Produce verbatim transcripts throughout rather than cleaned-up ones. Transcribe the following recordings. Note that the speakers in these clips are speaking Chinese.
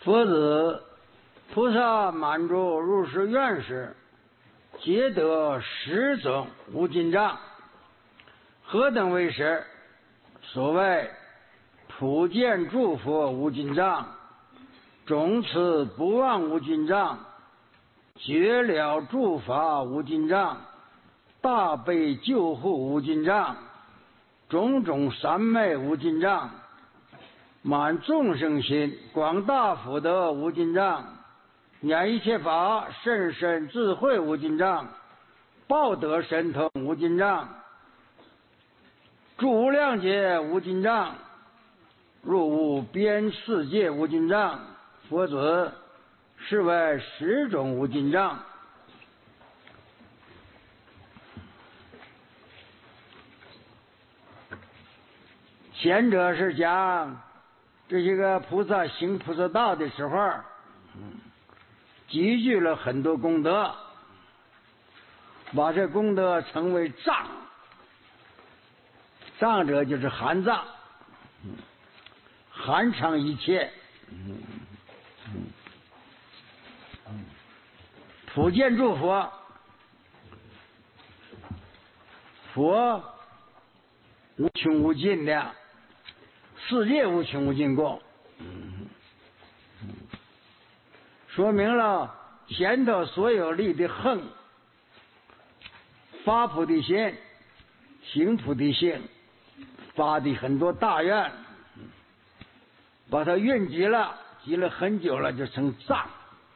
佛子，菩萨满足入世愿时，皆得十种无尽藏。何等为十？所谓普见诸佛无尽藏，种此不忘无尽藏，觉了诸法无尽藏，大悲救护无尽藏，种种三昧无尽藏，满众生心，广大福德无尽藏，念一切法甚深智慧无尽藏，报得神通无尽藏，住无量劫无尽藏，入无边世界无尽藏。佛子，是为十种无尽藏。前者是讲这些个菩萨行菩萨道的时候，嗯，积聚了很多功德，把这功德称为藏。藏者就是含藏，嗯，含藏一切，嗯嗯嗯，普见诸佛，佛无穷无尽的，世界无穷无尽过，嗯嗯，说明了前头所有立的横，发菩提心，行菩提心，发的很多大愿，把它蕴积了，积了很久了，就成藏。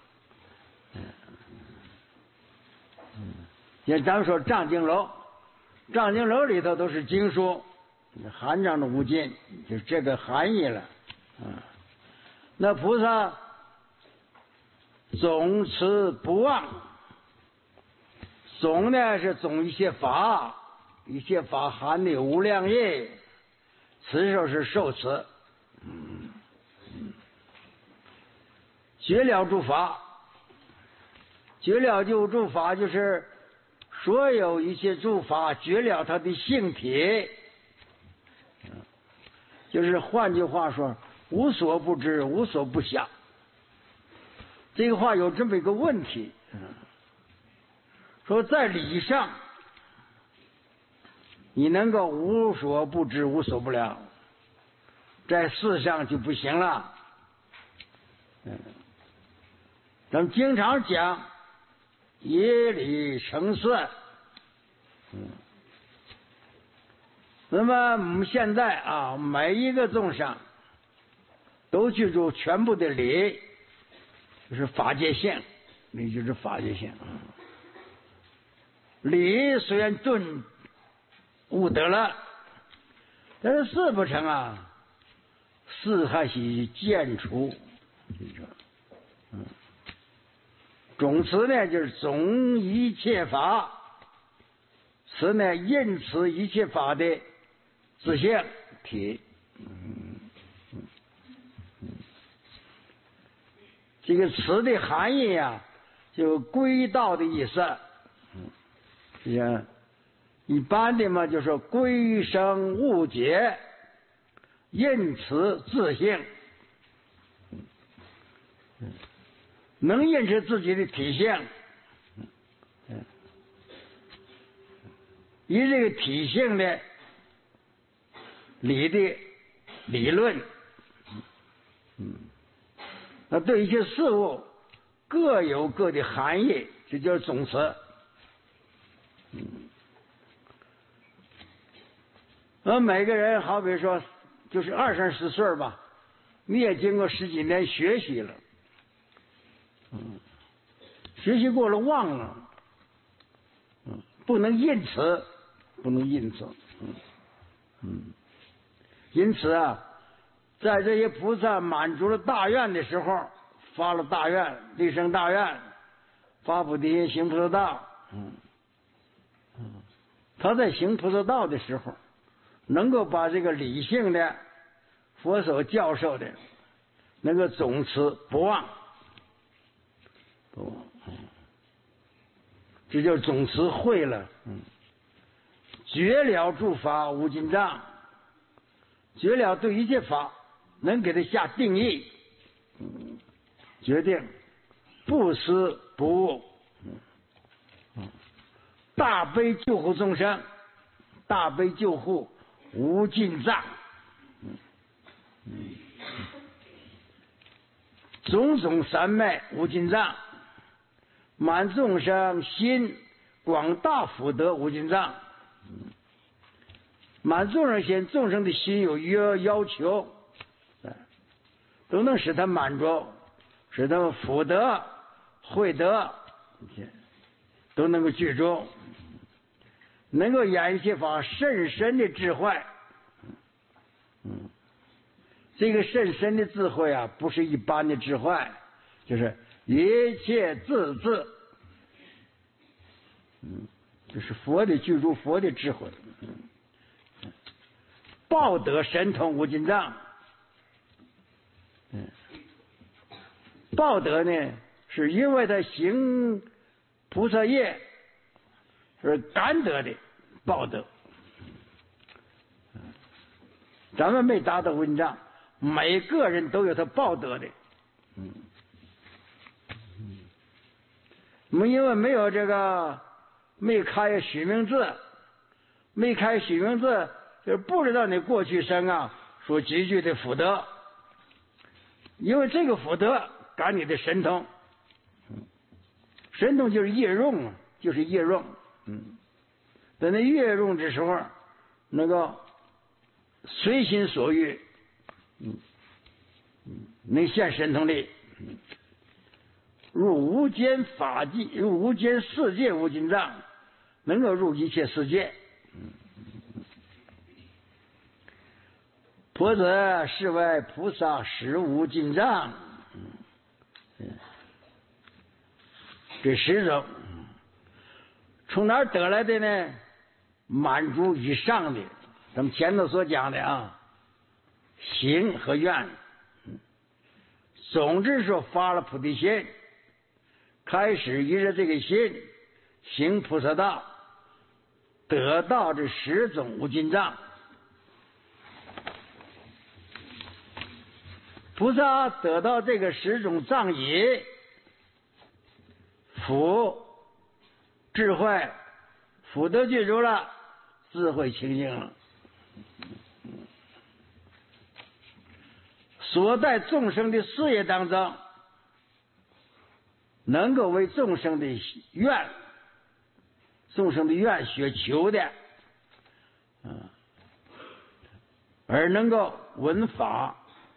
嗯，像咱们说藏经楼，藏经楼里头都是经书，含藏的无尽，就是这个含义了。嗯，那菩萨总持不忘，总呢是总一切法，一切法含的无量业，此时候是受持。嗯，觉了诸法，觉了就诸法，就是所有一切诸法觉了它的性体，就是换句话说，无所不知，无所不晓。这个话有这么一个问题，说在理上你能够无所不知，无所不了，在事上就不行了。嗯，咱们经常讲以理成算。嗯，那么我们现在啊，每一个众生都记住全部的理，就是法界性，理就是法界性。理虽然顿悟得了，但是事不成啊，事还需见出。嗯，总持呢就是总一切法，此呢因此一切法的自性体。嗯嗯嗯，这个词的含义啊，就归道的意思。嗯，呀，一般的嘛，就说归生悟解，因此自性。嗯，能认识自己的体性，嗯，以这个体性的理的理论，嗯，那对一些事物各有各的含义，这就是总词。嗯，那每个人好比说就是二三十岁吧，你也经过十几年学习了。嗯，学习过了忘了，嗯，不能因此，不能因此，嗯嗯，因此啊，在这些菩萨满足了大愿的时候，发了大愿，立生大愿，发菩提心，行菩萨道，嗯嗯，他在行菩萨道的时候，能够把这个理性的佛所教授的，能够总持不忘。不，嗯，这就总持会了。嗯，觉了诸法无尽藏，觉了对一切法能给他下定义。嗯， 决定不思不悟，大悲救护众生，大悲救护无尽藏，种种三昧无尽藏，满众生心广大福德无尽藏，满众生心，众生的心有要要求，都能使他满足，使他们福德慧德都能够具足，能够演习法甚深的智慧。嗯，这个甚深的智慧啊，不是一般的智慧，就是一切自治。嗯，就是佛的具足，佛的智慧。嗯，报德神通无尽藏。嗯，报德呢，是因为他行菩萨业，是感得的报德。咱们没达到无尽藏，每个人都有他报德的。嗯，我们因为没有这个，没开许名字，没开许名字，就不知道你过去生啊所积聚的福德。因为这个福德感你的神通，神通就是业用啊，就是业用。嗯，在那业用的时候，那个随心所欲，嗯，能现神通力，入无间法界，入无间世界无尽藏，能够入一切世界。佛子是为菩萨实无尽藏，这十种从哪儿得来的呢？满足以上的，咱们前头所讲的啊，行和愿。总之说发了菩提心，开始依着这个心行菩萨道，得到这十种无尽藏。菩萨得到这个十种藏以福智慧，福德具足了，智慧清净了，所在众生的事业当中，能够为众生的愿，众生的愿所求的，嗯，而能够闻法。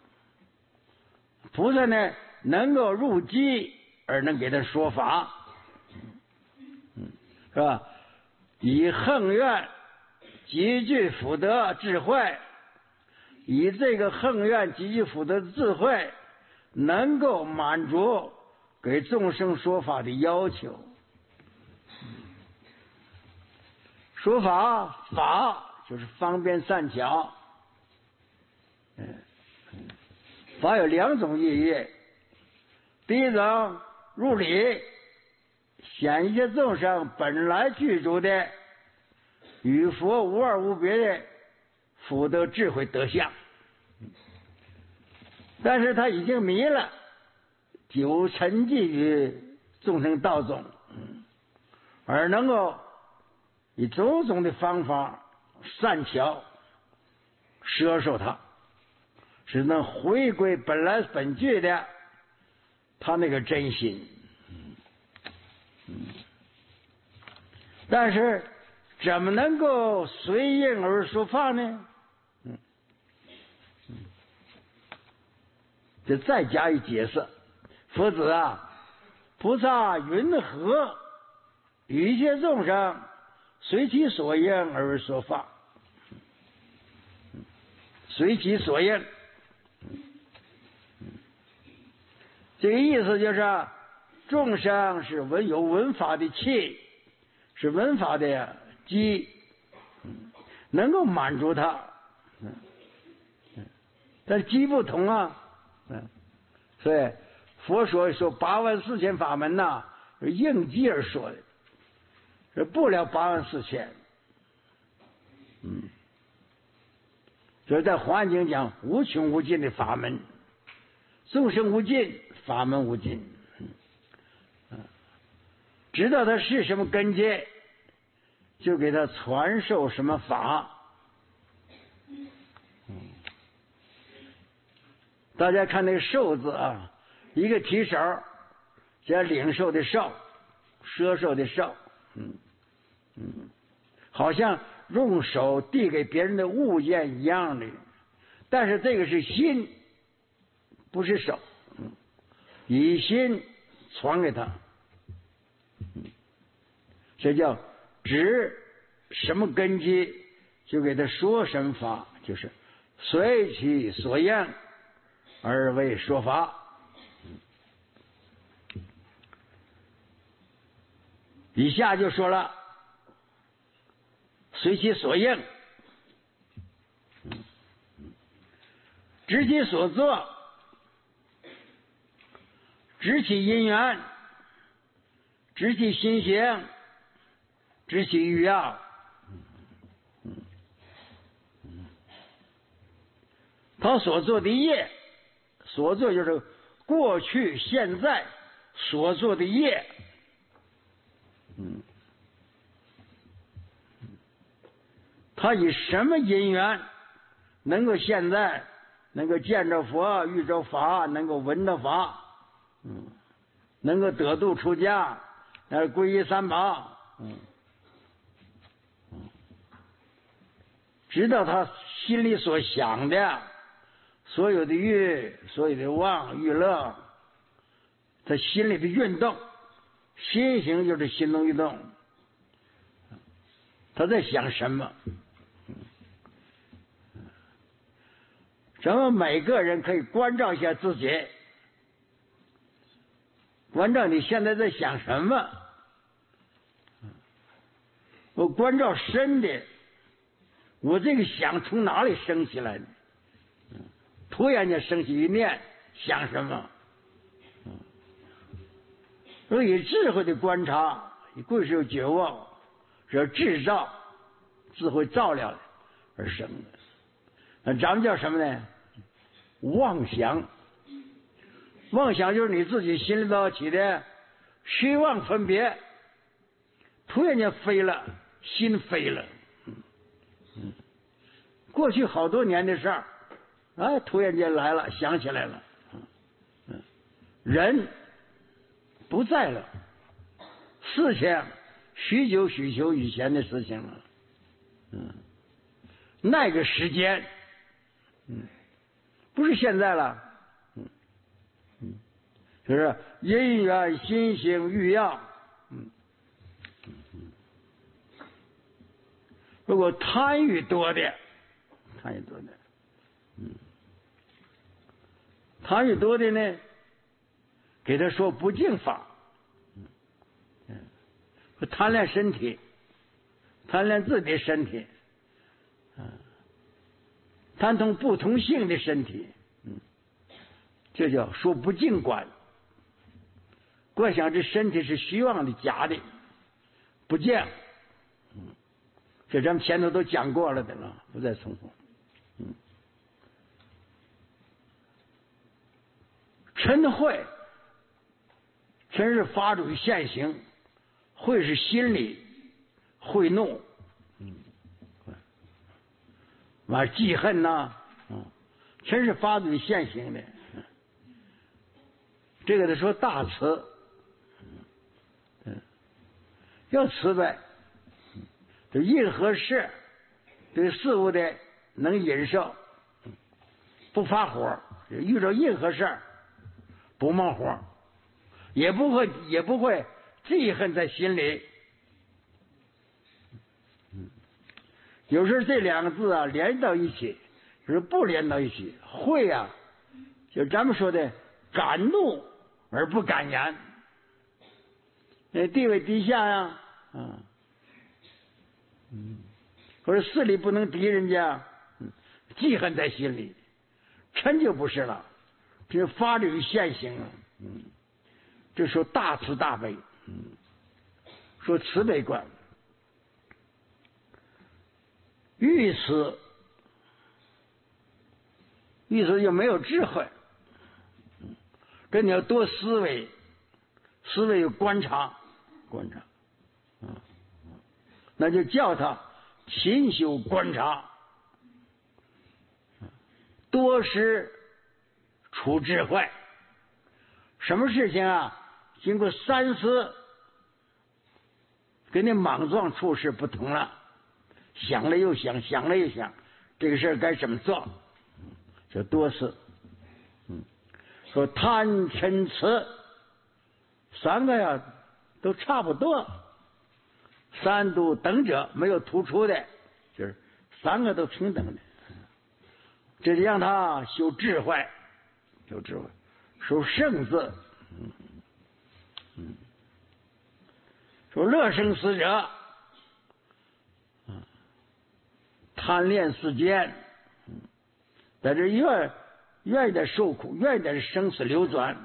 菩萨呢，能够入机而能给他说法，嗯，是吧？以恒愿积聚福德智慧，以这个恒愿积聚福德智慧，能够满足给众生说法的要求。说法法就是方便善巧，嗯。法有两种意义，第一种入理，显一切众生本来具足的与佛无二无别的福德智慧德相，但是他已经迷了，久沉寂于众生道中，而能够以种种的方法善巧摄受它，是能回归本来本具的他那个真心。但是怎么能够随应而说法呢？这再加以解释。佛子啊，菩萨云何与一切众生随其所应而说法？随其所应，这个意思就是众生是闻有闻法的气，是闻法的机，能够满足他，但机不同啊，所以佛说说八万四千法门呐、啊，是应机而说的，是不了八万四千。嗯，就是在环境讲无穷无尽的法门， 众生无尽，法门无尽。知道他是什么根基，就给他传授什么法。大家看那个受字啊，一个提手叫领受的受，摄受的受，嗯嗯，好像用手递给别人的物件一样的，但是这个是心，不是手，嗯，以心传给他，嗯，这叫指什么根基就给他说什么法，就是随其所应而为说法。以下就说了，随其所应，知其所作，知其因缘，知其心行，知其欲要。他所做的业，所做就是过去现在所做的业，嗯，他以什么因缘能够现在能够见着佛、遇着法，能够闻到法，嗯，能够得度出家，呃，皈依三宝，嗯，知道他心里所想的所有的欲，所有的妄欲乐，他心里的运动，心行就是心动运动，他在想什么？咱们每个人可以关照一下自己，关照你现在在想什么。我关照深的，我这个想从哪里升起来的？突然间升起一念，想什么？所以智慧的观察，贵是有觉悟，是智照，智慧照料而生的。那咱们叫什么呢？妄想。妄想就是你自己心里头起的虚妄分别，突然间飞了，心飞了。嗯嗯，过去好多年的事儿，哎，突然间来了，想起来了。嗯，人不在了，事情许久许久以前的事情了。嗯，那个时间，嗯，不是现在了。嗯嗯，就是因缘心行欲要。嗯嗯，如果贪欲多的，贪欲多的，嗯，贪欲多的呢，给他说不净法。嗯，贪恋身体，贪恋自己的身体，嗯，贪同不同性的身体，嗯，这叫说不净观。观想这身体是虚妄的、假的，不净。嗯，这咱们前头都讲过了的了，不再重复。嗯，嗔恚，嗔是发出于现行，恚是心理恚怒，嗯，完记恨呐，嗯，嗔是发出于现行的，嗯，这个得说大慈，嗯，要慈悲，就任何事对事物的能忍受，不发火，遇到任何事不冒火，也不会也不会记恨在心里。嗯，有时候这两个字啊连到一起，就是不连到一起。会啊，就咱们说的敢怒而不敢言，那地位低下呀，啊，嗯，或者势力不能敌人家，嗯，记恨在心里。嗔就不是了，这是发律现行了，嗯，这说大慈大悲，嗯，说慈悲观，欲慈，欲慈就没有智慧，嗯， 跟你要多思维，思维有观察，观察，啊，那就叫他勤修观察，多识处智慧。什么事情啊？经过三思，跟你莽撞处事不同了，想了又想，想了又想，这个事儿该怎么做？就多思。嗯，说贪嗔痴三个呀都差不多，三度等者没有突出的，就是三个都平等的。这就让他修智慧，修智慧，修圣字。嗯嗯，说乐生死者，嗯，贪恋世间，嗯，在这愿愿意的受苦，愿意的生死流转，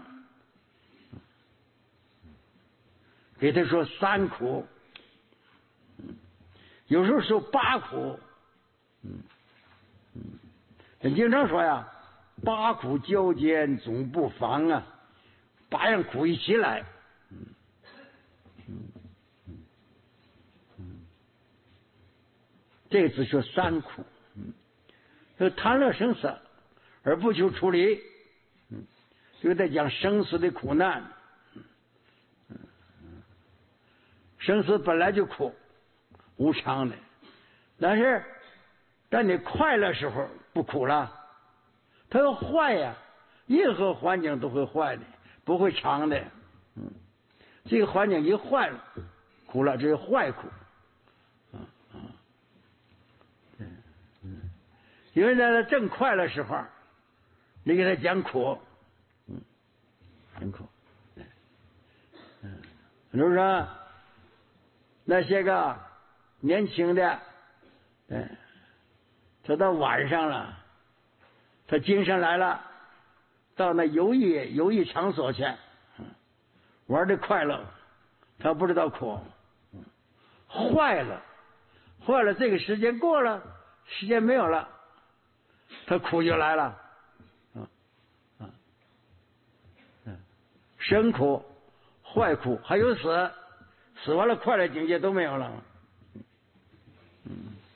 给他说三苦，嗯，有时候说八苦，嗯嗯，他经常说呀，八苦交煎总不妨啊，八样苦一起来，嗯嗯嗯嗯，这个只说三苦，嗯，说贪乐生死而不求出离，嗯，就在讲生死的苦难，嗯嗯，生死本来就苦，无常的，但是当你快乐时候不苦了，它要坏呀，任何环境都会坏的，不会长的，嗯，这个环境一坏了，苦了，这是坏苦，啊啊，嗯嗯，有人在他正快乐时候，你给他讲苦，嗯，很苦，嗯，比如说那些个年轻的，嗯，他到晚上了，他精神来了，到那游艺游艺场所去，玩的快乐，他不知道苦，坏了，坏了，这个时间过了，时间没有了，他苦就来了，啊啊，嗯，生苦、坏苦，还有死，死完了快乐境界都没有了，嗯，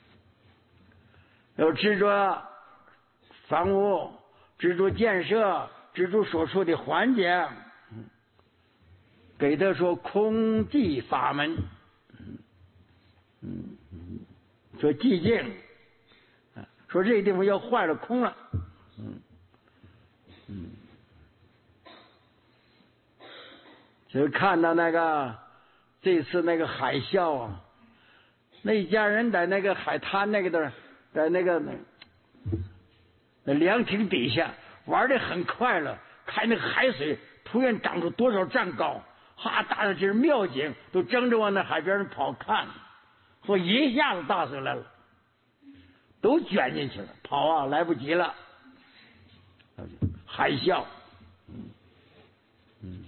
有执着房屋，执着建设，执着所处的环境，给他说空寂法门，嗯嗯，说寂静，说这个地方要坏了空了，嗯嗯，就看到那个这次那个海啸啊，那一家人在那个海滩那个地儿，在那个那凉亭底下玩的很快乐，看那个海水突然长出多少丈高，哈，大的就是妙景，都争着往那海边跑看，说一下子大水来了，都卷进去了，跑啊来不及了，海啸，嗯嗯，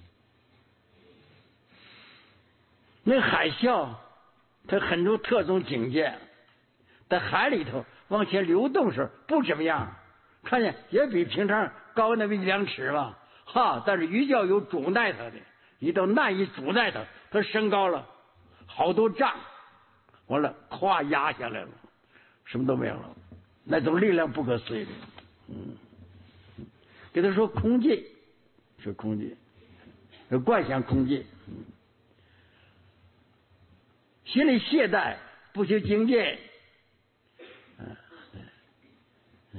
那海啸它很多特种境界，在海里头往前流动时不怎么样，看见也比平常高那么一两尺吧，哈，但是鱼钓有阻耐它的，一到难以阻耐它，它升高了好多丈，完了咵压下来了，什么都没有了，那种力量不可思议的，嗯，给他说空寂，是空寂，是观想空寂，嗯，心里懈怠，不求精进，嗯嗯，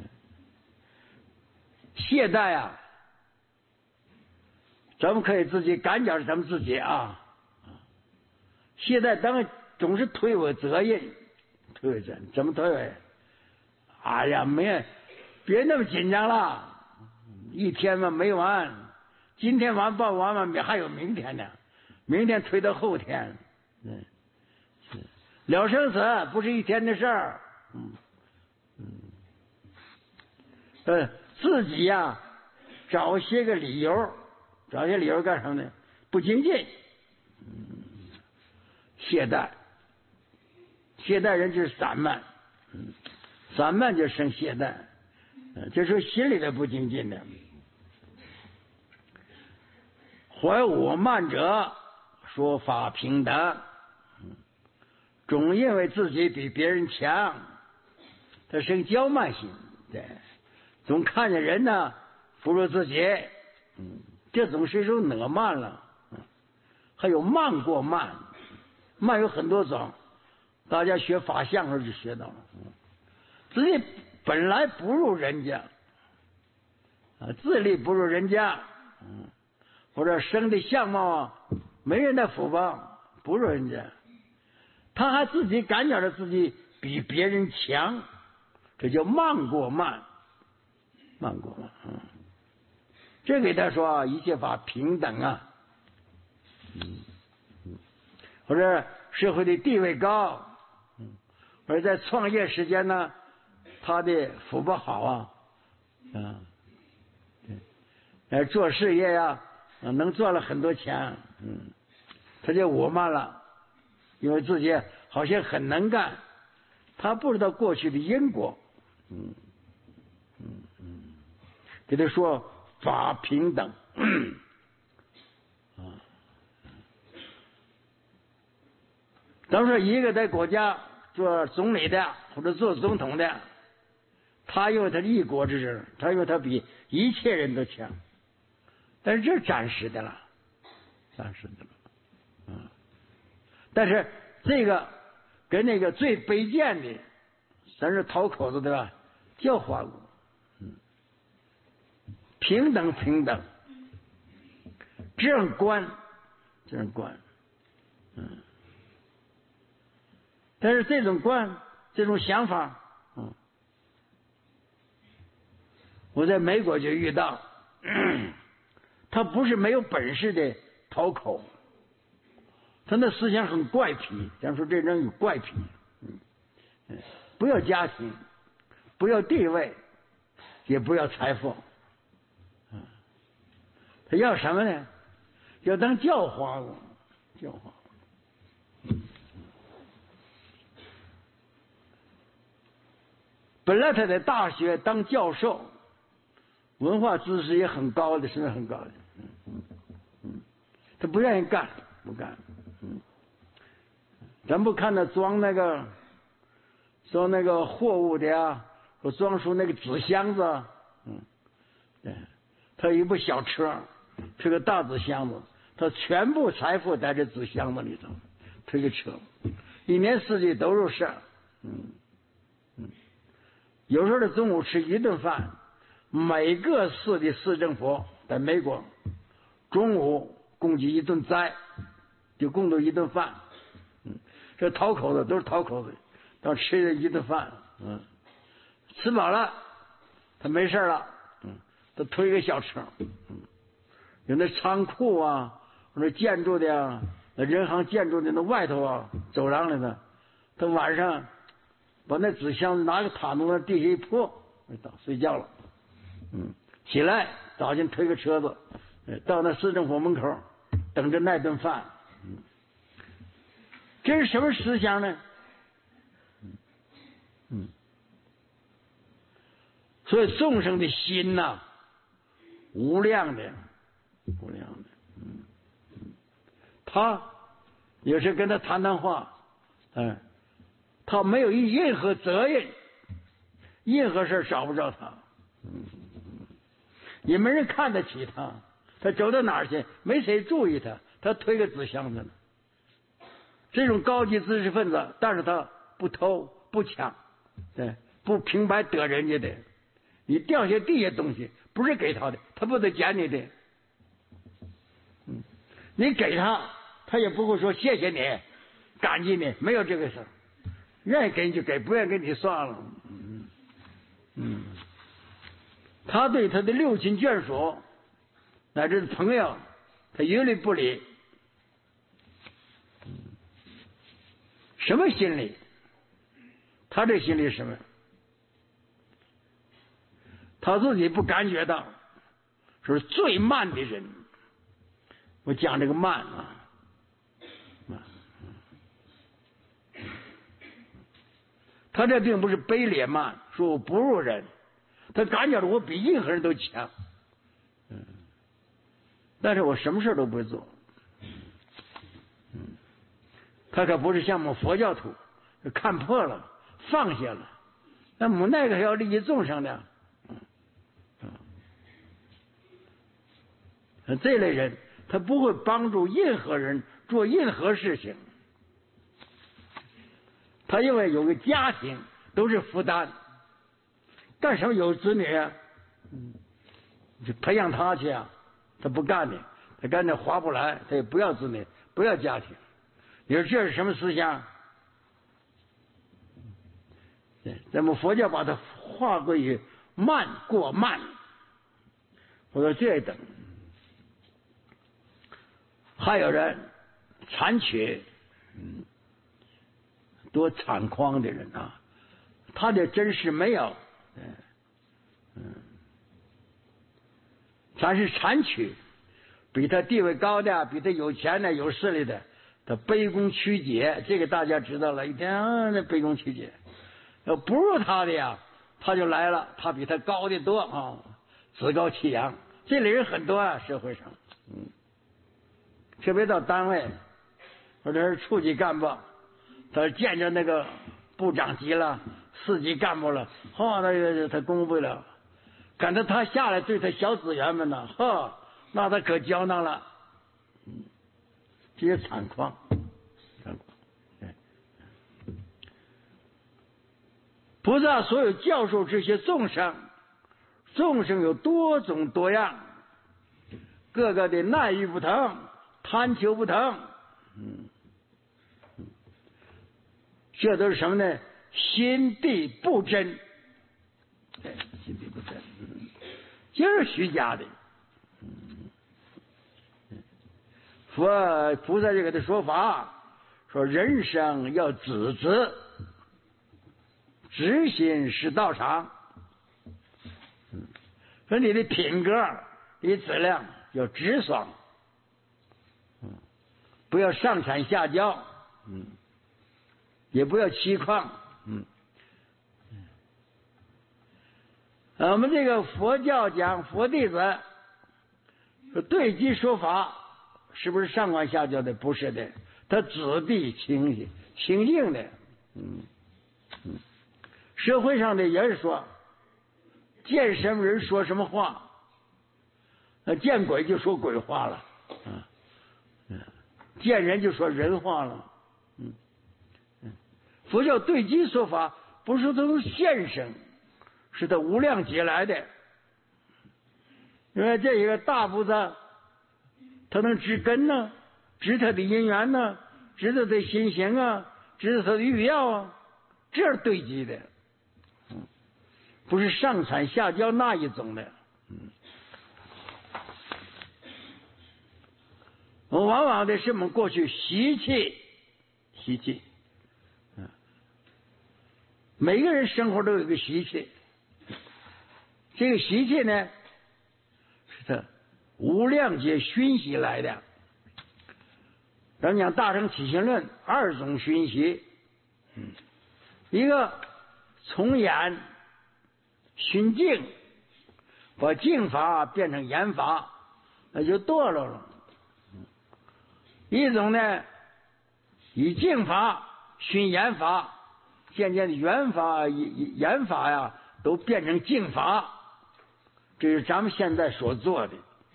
懈怠啊，咱们可以自己感觉咱们自己啊，懈怠当然总是推诿责任，推诿责任怎么推诿？哎呀，没，别那么紧张了，一天嘛没完，今天完办完了，还有明天呢，明天推到后天，嗯，是了生死不是一天的事儿，嗯嗯，呃，自己呀、啊、找些个理由，找些理由干什么呢？不精进，嗯，懈怠，懈怠人就是散漫，嗯，散漫就生懈怠，嗯，这是心里的不精进的。 怀我慢者，说法平等，总认为自己比别人强，他生骄慢心，对，总看见人呢不如自己，嗯，这总是一种哪慢了。还有慢过慢，慢有很多种，大家学法相时候就学到了，自己本来不如人家，啊，自力不如人家，嗯，或者生的相貌啊，没人的福报，不如人家，他还自己感觉到自己比别人强，这叫慢过慢，慢过慢，嗯，这给他说一切法平等啊。嗯嗯，或者社会的地位高，嗯，或者在创业时间呢，他的福报好啊，啊，对，呃，做事业呀、啊，能赚了很多钱，嗯，他就我慢了，因为自己好像很能干，他不知道过去的因果，嗯嗯嗯，给他说法平等，啊。当时一个在国家做总理的或者做总统的，他有他的一国之政，他有他比一切人都强，但是这暂时的了，暂时的了，嗯，但是这个跟那个最卑贱的，咱是讨口子对吧？叫化过，嗯，平等平等，这样观，这样观，嗯。但是这种观，这种想法，嗯，我在美国就遇到，他不是没有本事的讨口，他那思想很怪癖，咱说这人有怪癖，嗯，不要家庭，不要地位，也不要财富，嗯，他要什么呢？要当教化子，教化。本来他在大学当教授，文化知识也很高的，是不是很高的？嗯嗯嗯，他不愿意干，不干。嗯，咱不看他装那个装那个货物的呀，或装出那个纸箱子，嗯，对，他有一部小车，是个大纸箱子，他全部财富在这纸箱子里头，推个车，一年四季都有事儿，嗯嗯。有时候的中午吃一顿饭，每个市的市政府在美国中午供给一顿斋，就供着一顿饭，嗯，这讨口子都是讨口子，到吃了一顿饭，嗯，吃饱了他没事了，嗯，他推个小车，嗯，有那仓库啊，或者建筑的啊，那人行建筑的那外头啊，走廊里的，他晚上把那纸箱子拿个毯子往地下一铺，到睡觉了，嗯，起来早晨推个车子，到那市政府门口等着那顿饭，嗯，这是什么思想呢？嗯嗯，所以众生的心呐、啊，无量的，无量的，嗯嗯，他有时跟他谈谈话，嗯。他没有任何责任，任何事找不着他，嗯，也没人看得起他，他走到哪儿去，没谁注意他，他推个纸箱子呢。这种高级知识分子，但是他不偷不抢，对，不平白得人家的，你掉下地下东西不是给他的，他不得捡你的，嗯，你给他，他也不会说谢谢你，感激你，没有这个事儿。愿意给你就给，不愿意给你算了。嗯嗯，他对他的六亲眷属乃至朋友，他一律不理。嗯，什么心理？他这心理是什么？他自己不感觉到，是最慢的人。我讲这个慢啊。他这并不是卑劣慢，说我不如人，他感觉到我比任何人都强，嗯， 但是我什么事都不会做。嗯，他可不是像我们佛教徒看破了放下了，那我们那个要利益众生的。嗯嗯，这类人他不会帮助任何人做任何事情，他因为有个家庭都是负担，干什么有子女啊？嗯，就培养他去啊，他不干的，他干这划不来，他也不要子女，不要家庭。你说这是什么思想？对，咱们佛教把它划归于慢过慢。我说这等，还有人残缺，嗯，多猖狂的人啊，他的真实没有，嗯嗯，他是残缺，比他地位高的，比他有钱的、有势力的，他卑躬屈节，这个大家知道了。一天啊，那卑躬屈节，要不如他的呀，他就来了，他比他高的多啊，趾高气扬。这类人很多啊，社会上，嗯，特别到单位或者是处级干部，他见着那个部长级了、四级干部了，哈，那个他公布不了。赶到他下来对他小职员们呢，哈，那他可娇囊了。嗯，这些惨况，惨况。哎，菩萨所有教授这些众生，众生有多种多样，各个的耐欲不同，贪求不同。嗯，这都是什么呢？心地不真。哎，心地不真，嗯，就是虚假的。嗯，佛菩萨这个的说法，说人生要自知，知心是道场。嗯，说你的品格、你的质量要直爽，嗯，不要上谄下教，嗯，也不要欺诳，嗯。我们这个佛教讲佛弟子说对机说法，是不是上管下教的？不是的，他子弟清清净的。嗯嗯，社会上的也是说，见什么人说什么话，见鬼就说鬼话了，啊，嗯，见人就说人话了。嗯嗯，佛教对机说法不是都是现生。是他无量劫来的，因为这一个大菩萨，他能知根呢，知他的因缘呢，知他的心行啊，知他的欲要啊，这是对机的，嗯，不是上谄下教那一种的。嗯，我往往的是我们过去习气，习气，嗯，每个人生活都有一个习气。这个习气呢，是他无量劫熏习来的。咱们讲《大乘起信论》二种熏习，嗯，一个从眼熏净，把净法变成眼法，那就堕落了。一种呢，以净法熏眼法，渐渐的眼法、眼法呀，都变成净法。这是咱们现在所做的。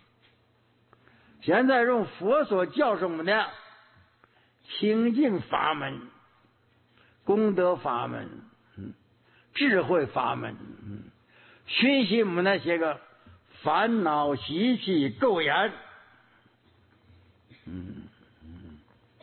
现在用佛所教授我们的清净法门、功德法门、嗯、智慧法门，嗯，熏习我们那些个烦恼习气垢缘，嗯嗯，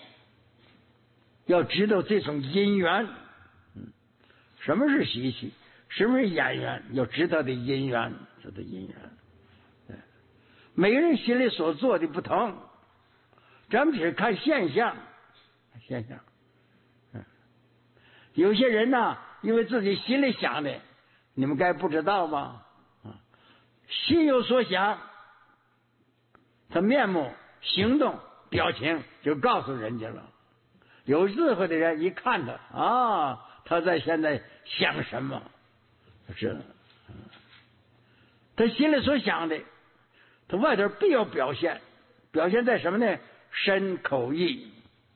要知道这种因缘，嗯，什么是习气，什么是眼缘，要知道的因缘。这的因缘，对，每个人心里所做的不同，咱们只是看现象，现象，嗯，有些人呢，因为自己心里想的，你们该不知道吗？啊，心有所想，他面目、行动、表情就告诉人家了。有智慧的人一看他啊，他在现在想什么，就知道。他心里所想的，他外头必要表现， 表现在什么呢？身口意。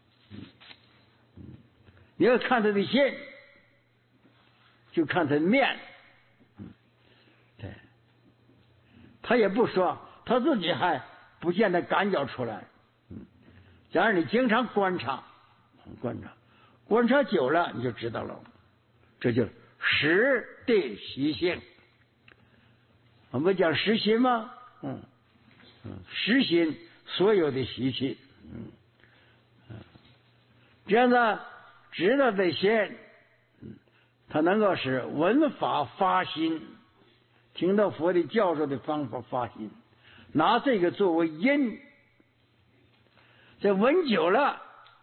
你要看他的心，就看他的面。对，他也不说，他自己还不见得感觉出来。假如你经常观察，观察，观察久了，你就知道了。这就识对习性。我们讲识心吗？嗯嗯，识心所有的习气。嗯嗯，这样子知道这些，他能够使闻法发心，听到佛的教授的方法发心，拿这个作为因。这闻久了，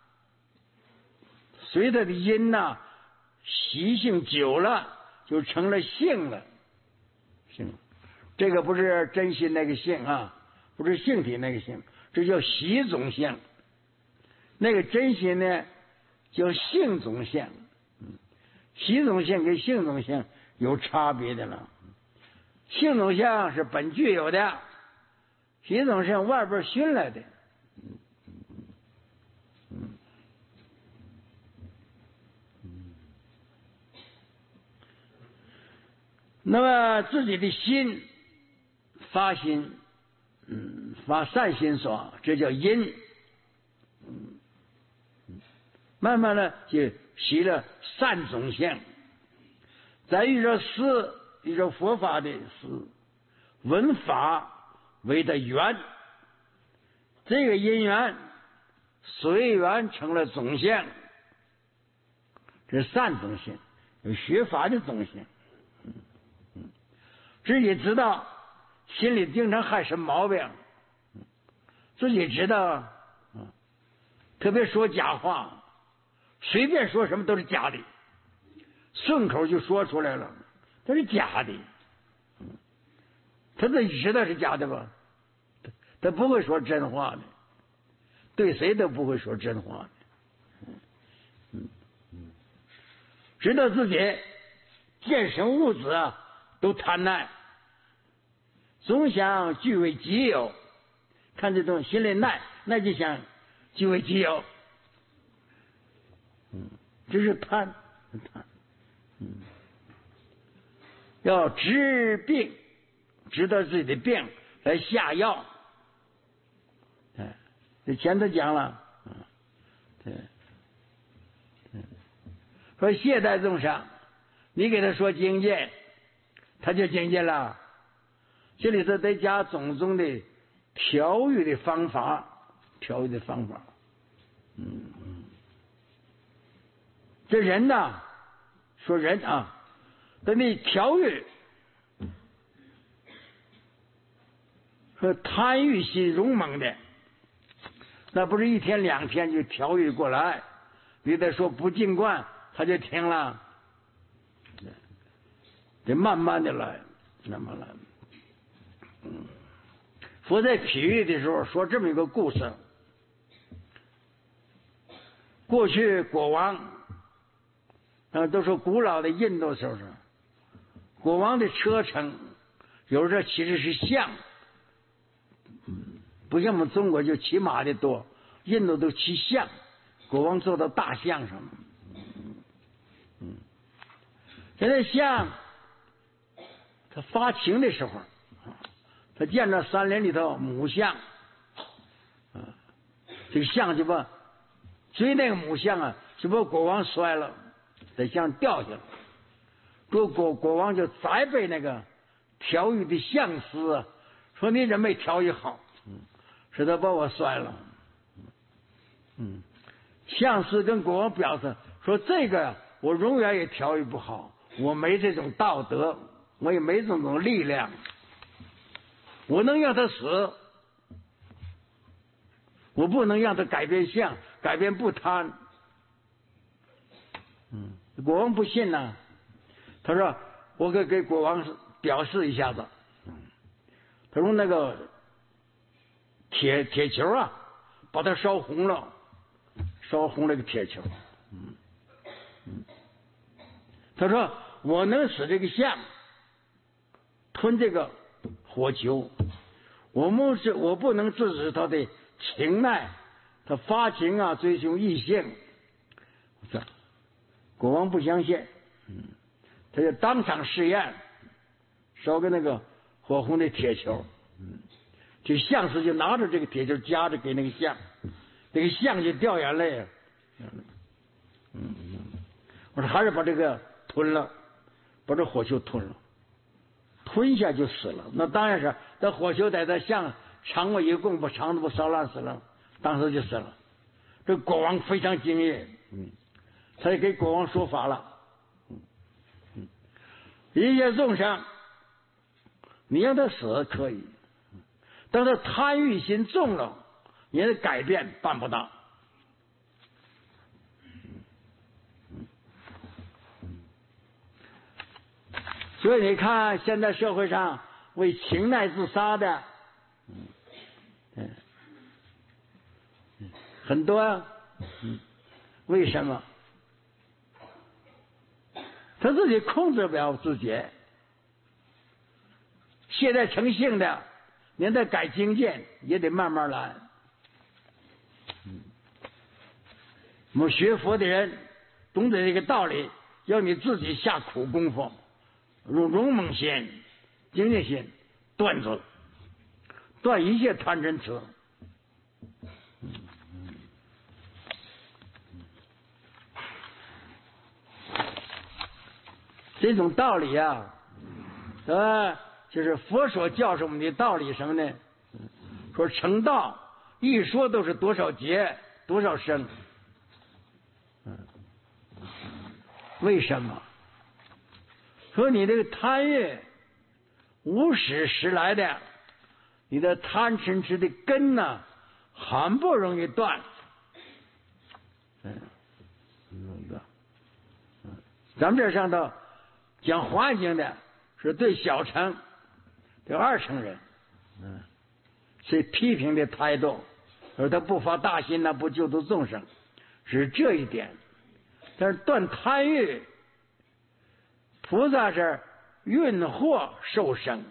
随他的因呐、啊，习性久了，就成了性了。性，这个不是真心那个性啊，不是性体那个性，这叫习总性。那个真心呢，叫性总性。习总性跟性总性有差别的了。性总性是本具有的，习总性外边熏来的。那么自己的心发心，嗯，发善心所，这叫因。嗯，慢慢的就习了善总性，再遇着思，遇着佛法的思，闻法为的缘，这个因缘随缘成了总性，这是善总性，有学法的总性。自己知道心里经常害什么毛病，自己知道，特别说假话，随便说什么都是假的，顺口就说出来了，都是假的。他自己知道是假的吧？他不会说真话的，对谁都不会说真话的。知道自己见生物子啊都贪婪，总想据为己有，看这种心里耐，那就想据为己有。嗯，这是贪，贪。嗯，要治病，知道自己的病来下药。哎，这前头讲了，嗯，对，嗯，说懈怠众生，你给他说经验，他就精进了。这里头得加种种的调育的方法，调育的方法。嗯嗯，这人呐，说人啊，等你调育，说贪欲心勇猛的，那不是一天两天就调育过来。你得说不进观，他就停了，得慢慢的来，慢慢来。嗯，佛在譬喻的时候说这么一个故事：过去国王，呃，都说古老的印度时候，国王的车程有时候其实是象，不像我们中国就骑马的多，印度都骑象，国王坐到大象上。嗯，现在象他发情的时候，他见着山林里头母象，啊，这个象就把追那个母象啊，就把国王摔了，这象掉下来，这国国王就责备那个调育的象师啊，说你怎么没调育好？嗯，使他把我摔了。嗯，象师跟国王表示说，这个我永远也调育不好，我没这种道德，我也没这种力量。我能让他死，我不能让他改变相，改变不贪。嗯，国王不信呢、啊，他说：“我给给国王表示一下子。”嗯，他说那个铁铁球啊，把它烧红了，烧红了个铁球。嗯嗯，他说：“我能使这个象吞这个火球，我们是我不能制止他的情呢，他发情啊，追求异性。这国王不相信，嗯，他就当场试验，烧个那个火红的铁球，嗯，这相师就拿着这个铁球夹着给那个象，那个象就掉眼泪了，嗯，我说还是把这个吞了，把这火球吞了，吞下就死了。那当然是，这火球在他象肠胃一供，把肠子不烧烂死了，当时就死了。这国王非常惊讶，嗯，他就给国王说法了，嗯嗯，一切众生，你让他死可以，但是贪欲心重了，你的改变办不到。所以你看，现在社会上为情爱自杀的，嗯，很多，嗯，为什么？他自己控制不了自己，现在成性的，您得改境界，也得慢慢来。嗯，我们学佛的人懂得这个道理，要你自己下苦功夫。用勇猛心、精进心断除，断一切贪嗔痴。这种道理啊，呃，就是佛所教授我们的道理什么呢？说成道一说都是多少劫多少生，嗯，为什么？说你这个贪欲无始时来的，你的贪嗔痴的根呢，很不容易断。嗯，嗯，咱们这上头讲环境的是对小乘、对二乘人，嗯，是批评的态度，而他不发大心呢，不救度众生，是这一点。但是断贪欲。菩萨是运祸受生，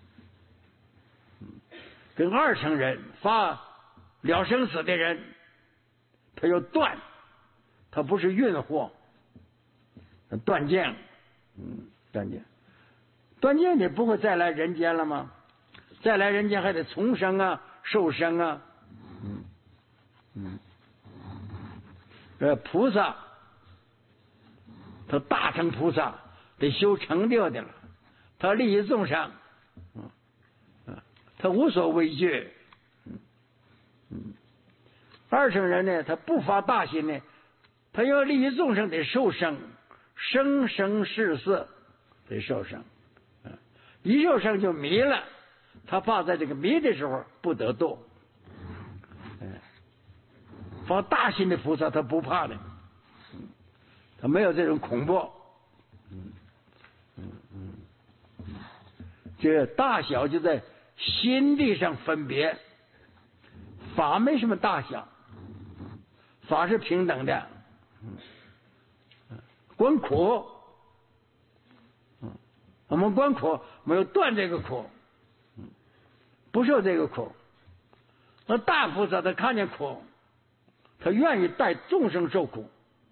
跟二乘人发了生死的人，他要断，他不是运祸，断见，嗯，断见，断见你不会再来人间了吗？再来人间还得重生啊，受生啊，嗯嗯，呃，菩萨，他大乘菩萨。得修成就的了，他利益众生，嗯嗯，他无所畏惧，嗯嗯。二乘人呢，他不发大心呢，他要利益众生得受生，生生世世得受生，嗯，一受生就迷了，他怕在这个迷的时候不得度，嗯，发大心的菩萨他不怕的，嗯，他没有这种恐怖，嗯。嗯嗯，这大小就在心地上分别，法没什么大小，法是平等的。嗯，观苦，嗯，我们观苦没有断这个苦，嗯，不受这个苦。那大菩萨他看见苦，他愿意带众生受苦。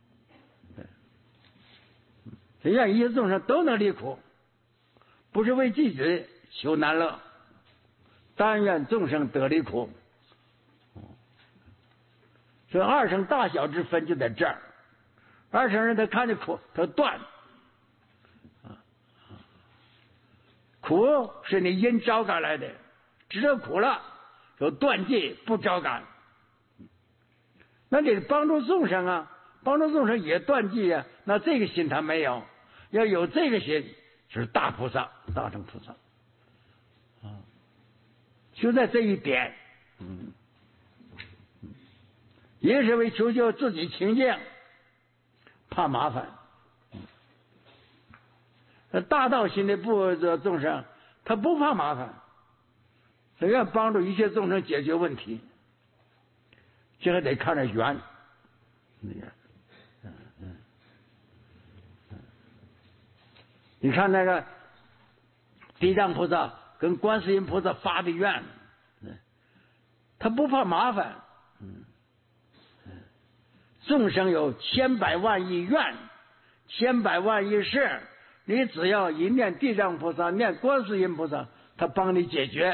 他愿一切众生都能离苦，不是为自己求难乐，但愿众生得离苦。所以二乘大小之分就在这儿。二乘人他看见苦，他断，苦是你因招感来的，知道苦了有断戒，不招感。那得帮助众生啊，帮助众生也断戒啊，那这个心他没有。要有这个心，就是大菩萨、大乘菩萨，啊，就在这一点，嗯，也是为求救自己清净，怕麻烦。那大道心的不的众生，他不怕麻烦，他愿帮助一切众生解决问题，这还得看着缘，那个。你看那个地藏菩萨跟观世音菩萨发的愿， 他不怕麻烦。嗯，众生有千百万亿愿，千百万亿事，你只要一念地藏菩萨，念观世音菩萨，他帮你解决。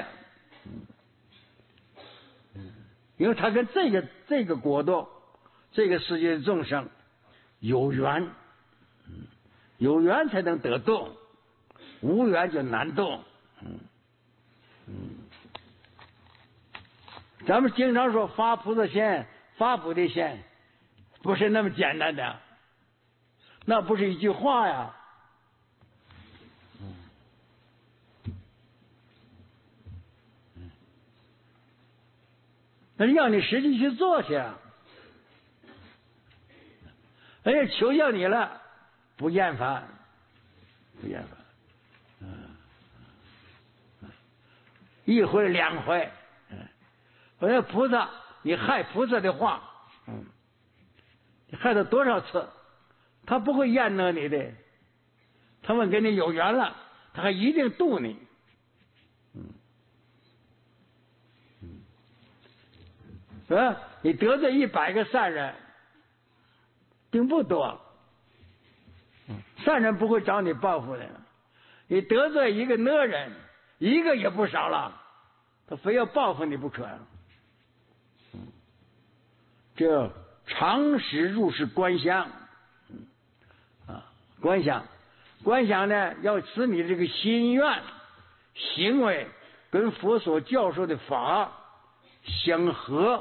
因为他跟这个这个国度，这个世界的众生有缘，有缘才能得度，无缘就难度。嗯嗯，咱们经常说发菩萨仙、发菩提仙，不是那么简单的，那不是一句话呀。那让你实际去做去，哎呀，求求你了，不厌烦，不厌烦，嗯，一回两回，嗯，我说菩萨，你害菩萨的话，嗯，你害他多少次，他不会厌恶你的，他们跟你有缘了，他还一定度你，嗯。啊，你得罪一百个善人，并不多。善人不会找你报复的。你得罪一个恶人，一个也不少了，他非要报复你不可。这常识入世观想，啊，观想，观想呢，要使你这个心愿、行为跟佛所教授的法相合。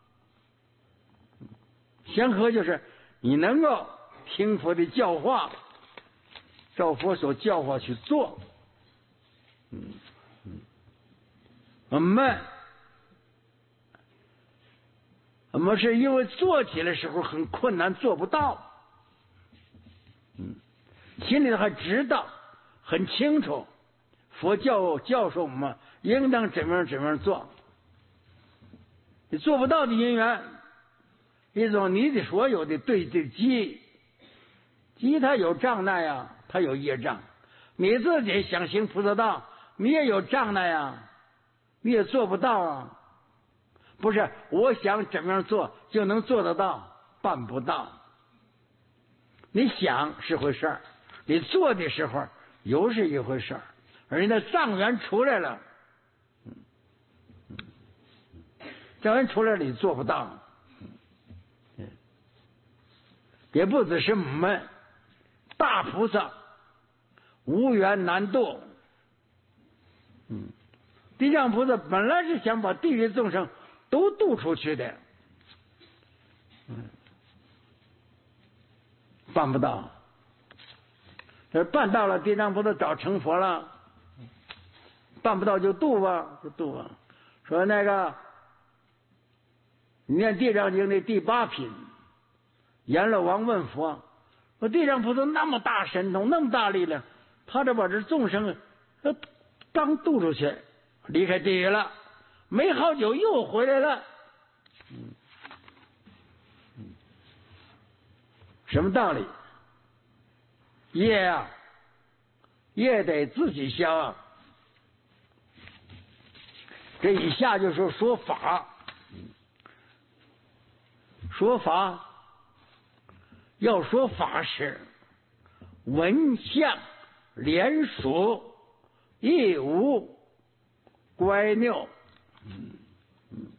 相合就是你能够听佛的教化，照佛所教化去做。嗯嗯，我们我们是因为做起来时候很困难，做不到。嗯，心里头还知道很清楚，佛教教授我们应当怎么样怎么样做。你做不到的因缘。一种你的所有的对对机，机它有障碍啊，它有业障。你自己想行菩萨道，你也有障碍啊，你也做不到啊。不是我想怎么样做就能做得到，办不到。你想是回事儿，你做的时候又是一回事儿，而你的障缘出来了，障缘出来了你做不到。也不只是我们大菩萨无缘难度。嗯，地藏菩萨本来是想把地狱众生都渡出去的，嗯，办不到。这办到了，地藏菩萨早成佛了；办不到就渡吧，就渡吧。说那个，你念地藏经的第八品。阎罗王问佛：“我地藏菩萨那么大神通，那么大力量，他这把这众生刚渡出去，离开地狱了，没好久又回来了。嗯嗯、什么道理？业啊，业得自己消啊。这以下就是说法，说法。”要说法是文相连属，亦无乖谬。嗯嗯，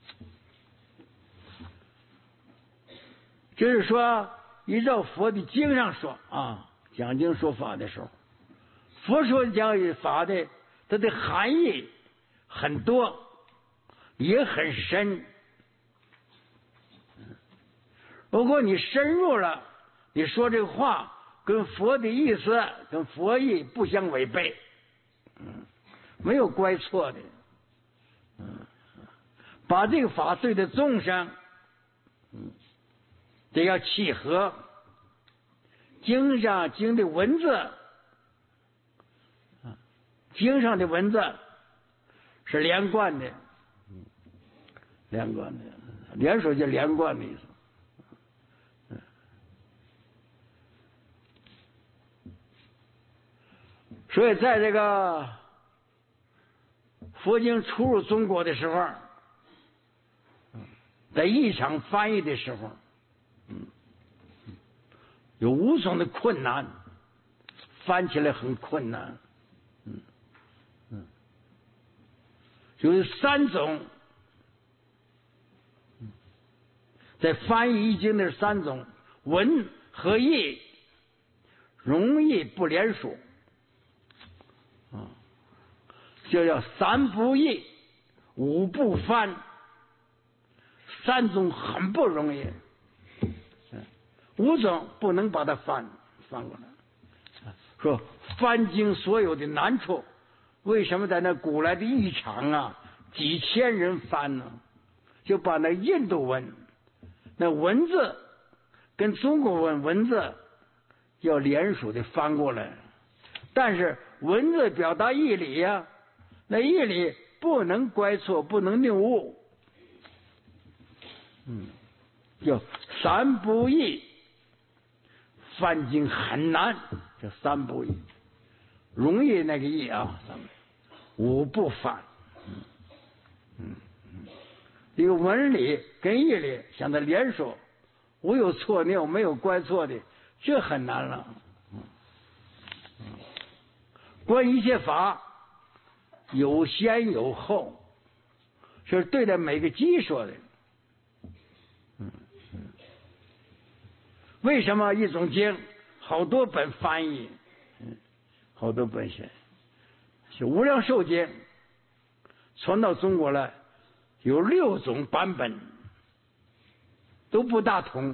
就是说，依照佛的经上说啊，讲经说法的时候，佛说讲法的，它的含义很多，也很深。如果你深入了，你说这个话跟佛的意思、跟佛意不相违背，嗯，没有乖错的，嗯，把这个法对的众生，嗯，得要契合。经上经的文字，经上的文字是连贯的，嗯，连贯的，连说就连贯的意思。所以，在这个佛经初入中国的时候， 在一场翻译的时候，嗯，有无种的困难，翻起来很困难，嗯嗯，有三种，在翻译易经的三种文和义容易不连属，啊，就叫三不义，五不翻，三种很不容易，五种不能把它翻翻过来。说翻经所有的难处，为什么在那古来的一场啊，几千人翻呢？就把那印度文那文字跟中国文文字要连属的翻过来，但是文字表达义理呀、啊，那义理不能乖错，不能谬误，嗯，叫三不义，翻经很难，这三不义，容易那个义啊，五不翻，嗯嗯嗯，这个文理跟义理像它连说，无有错谬，没有乖错的，这很难了。嗯嗯，观一切法有先有后，是对待每个机说的。嗯嗯，为什么一种经好多本翻译，嗯，好多本写，是无量寿经传到中国来，有六种版本，都不大同。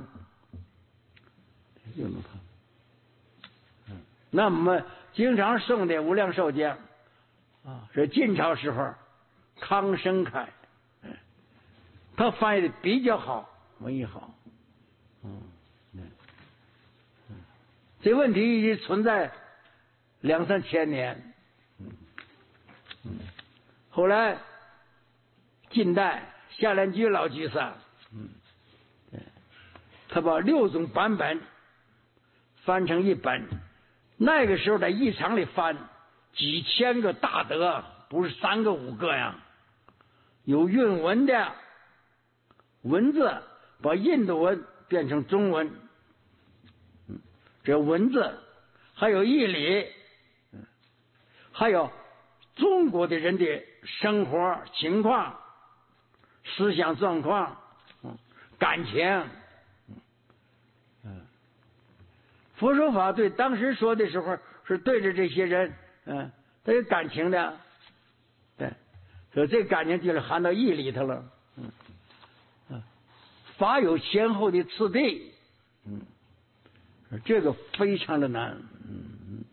嗯，那我们经常诵的无量寿经啊，是晋朝时候康生开，嗯，他翻译的比较好，文艺好，嗯嗯嗯，这问题已经存在两三千年，嗯嗯，后来近代夏莲居老居士，嗯，对，他把六种版本翻成一本，那个时候在一场里翻几千个大德，不是三个五个呀，有韵文的文字，把印度文变成中文，嗯，这文字还有义理，嗯，还有中国的人的生活情况、思想状况、嗯，感情，嗯嗯，佛说法对当时说的时候是对着这些人，嗯，他有感情的，对，所以这感情就是含到义里头了，嗯嗯，法有先后的次第，嗯，这个非常的难，嗯嗯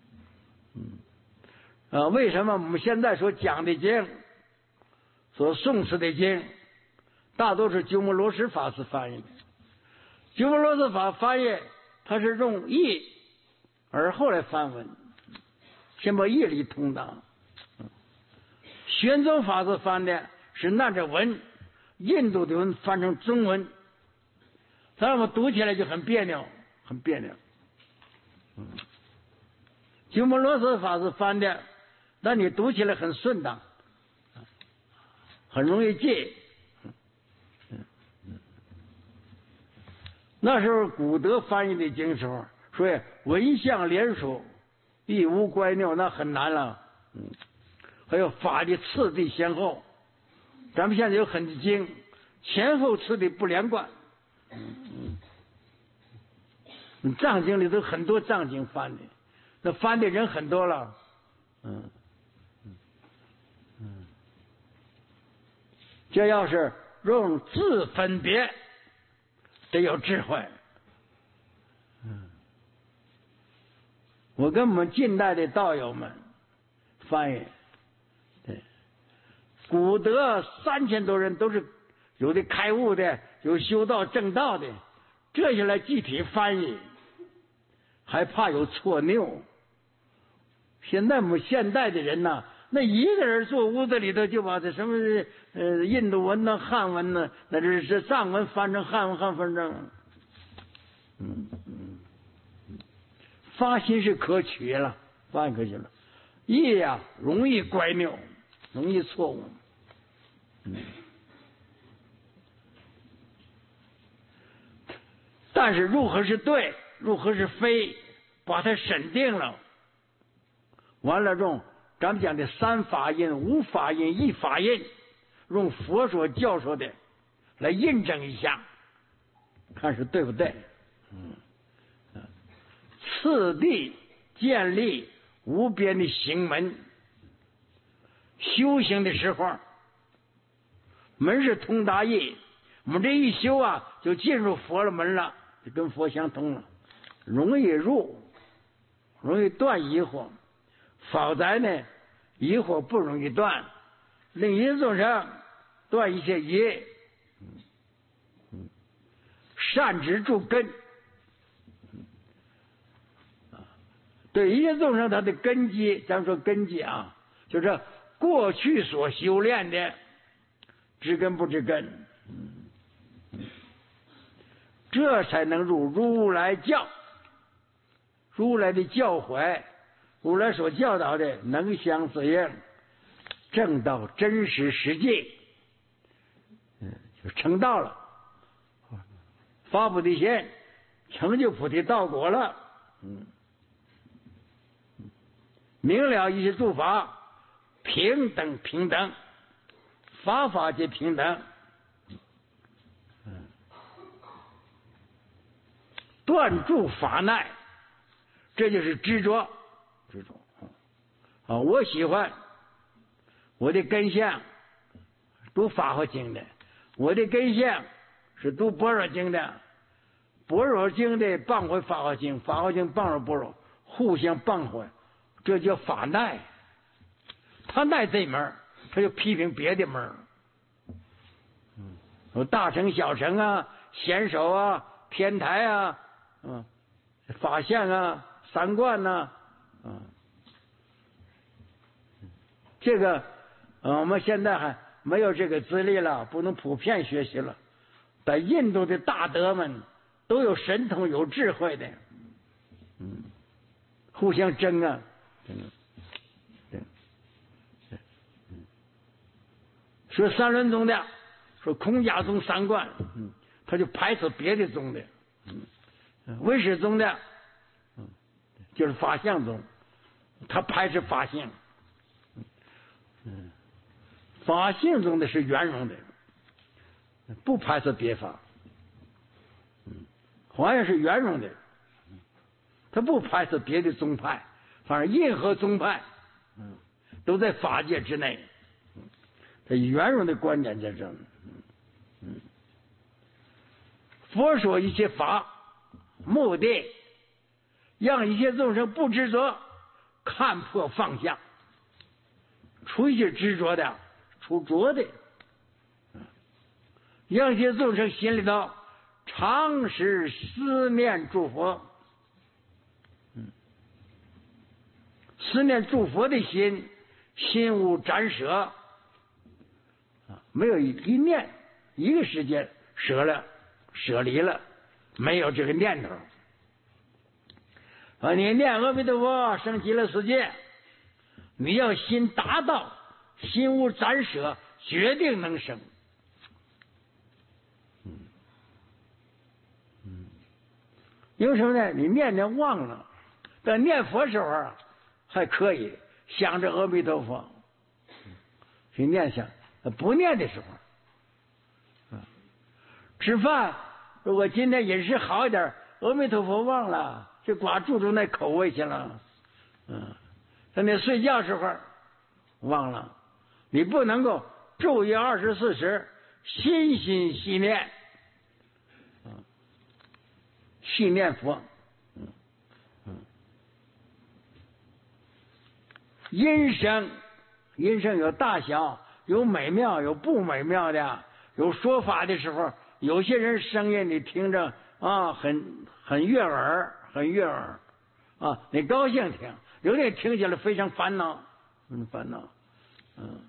嗯，啊，为什么我们现在所讲的经，所诵持的经，大多是鸠摩罗什法师翻译的。鸠摩罗什法翻译，他是用义，而后来翻文，先把义理通达。玄宗法师翻的是按着文，印度的文翻成中文，咱们读起来就很别扭，很别扭。嗯，鸠摩罗什法师翻的，那你读起来很顺当，很容易记。那时候古德翻译的经时候，所以文相连属，亦无乖谬，那很难了。嗯，还有法的次第先后，咱们现在有很多经前后次第不连贯。嗯嗯，藏经里头很多藏经翻的，那翻的人很多了。嗯嗯嗯，这要是用字分别，得有智慧。嗯，我跟我们近代的道友们翻译，对，古德三千多人都是有的开悟的，有修道正道的，这些来具体翻译，还怕有错谬。现在我们现代的人呐，那一个人坐屋子里头就把这什么呃印度文呢、汉文呢，那这是藏文翻成汉文，汉翻成，嗯嗯，发心是可取了，发心可取了，义呀、啊、容易乖谬，容易错误。嗯， 但是如何是对，如何是非，把它审定了，完了用咱们讲的三法印、五法印、一法印，用佛所教授的来印证一下，看是对不对。嗯，次第建立无边的行门，修行的时候门是通达意，我们这一修啊，就进入佛的门了，就跟佛相通了，容易入，容易断疑惑。否则呢，疑惑不容易断，令一众生断一些疑，善知助根。对一切众生，他的根基，咱说根基啊，就是过去所修炼的，知根不知根，这才能入如来教。如来的教诲，如来所教导的能相自应，正道真实实际，嗯，就成道了，发菩提心，成就菩提道果了。嗯，明了一切诸法平等平等，法法皆平等。嗯，断住法耐，这就是执着。执着啊！我喜欢我的根相读法华经的，我的根相是读般若经的，般若经的傍回法华经，法华经傍着般若，互相傍回，这叫法耐。他耐这门，他就批评别的门。嗯，有大乘、小乘啊，显手啊，天台啊，嗯，法相啊，三观呐。嗯，这个、呃、我们现在还没有这个资历了，不能普遍学习了。在印度的大德们都有神通、有智慧的，嗯，互相争啊，争啊，争。说三论宗的，说空假宗三观，嗯，他就排斥别的宗的，嗯，唯识宗的，嗯，就是法相宗。他排斥法性，嗯，法性中的是圆融的，不排斥别法，嗯，好像是圆融的，他不排斥别的宗派，反正任何宗派，嗯，都在法界之内，嗯，他圆融的观点在这，嗯嗯，佛说一切法，目的让一切众生不执着。看破放下，除一些执着的，除着的，让一些众生心里头常时思念诸佛，嗯，思念诸佛的心，心无沾舍，啊，没有一念一个时间舍了，舍离了，没有这个念头。啊，你念阿弥陀佛生极乐世界，你要心达到心无沾舍，决定能生。嗯嗯，因为什么呢？你念念忘了，但念佛时候啊还可以想着阿弥陀佛去念想，不念的时候，啊，吃饭如果今天饮食好一点，阿弥陀佛忘了。就光注重那口味去了，嗯，在那睡觉时候忘了，你不能够昼夜二十四时心心系念，嗯，系念佛，嗯嗯，音声，音声有大小，有美妙，有不美妙的，有说法的时候，有些人声音你听着啊，很很悦耳。很悦耳啊，你高兴听；有的听起来非常烦恼，嗯，烦恼。嗯，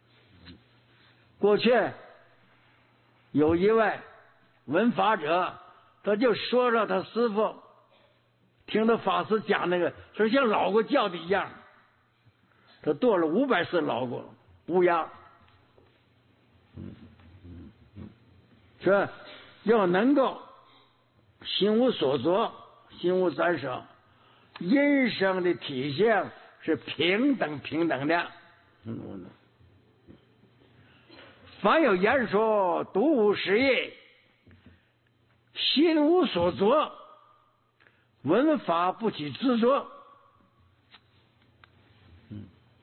过去有一位闻法者，他就说了他师父听到法师讲那个，说像老过叫的一样，他剁了五百次老过乌鸦。嗯嗯嗯，说要能够心无所作，心无转生，人生的体现是平等平等的。嗯，凡有言说，独无实意，心无所作，闻法不起执着。嗯，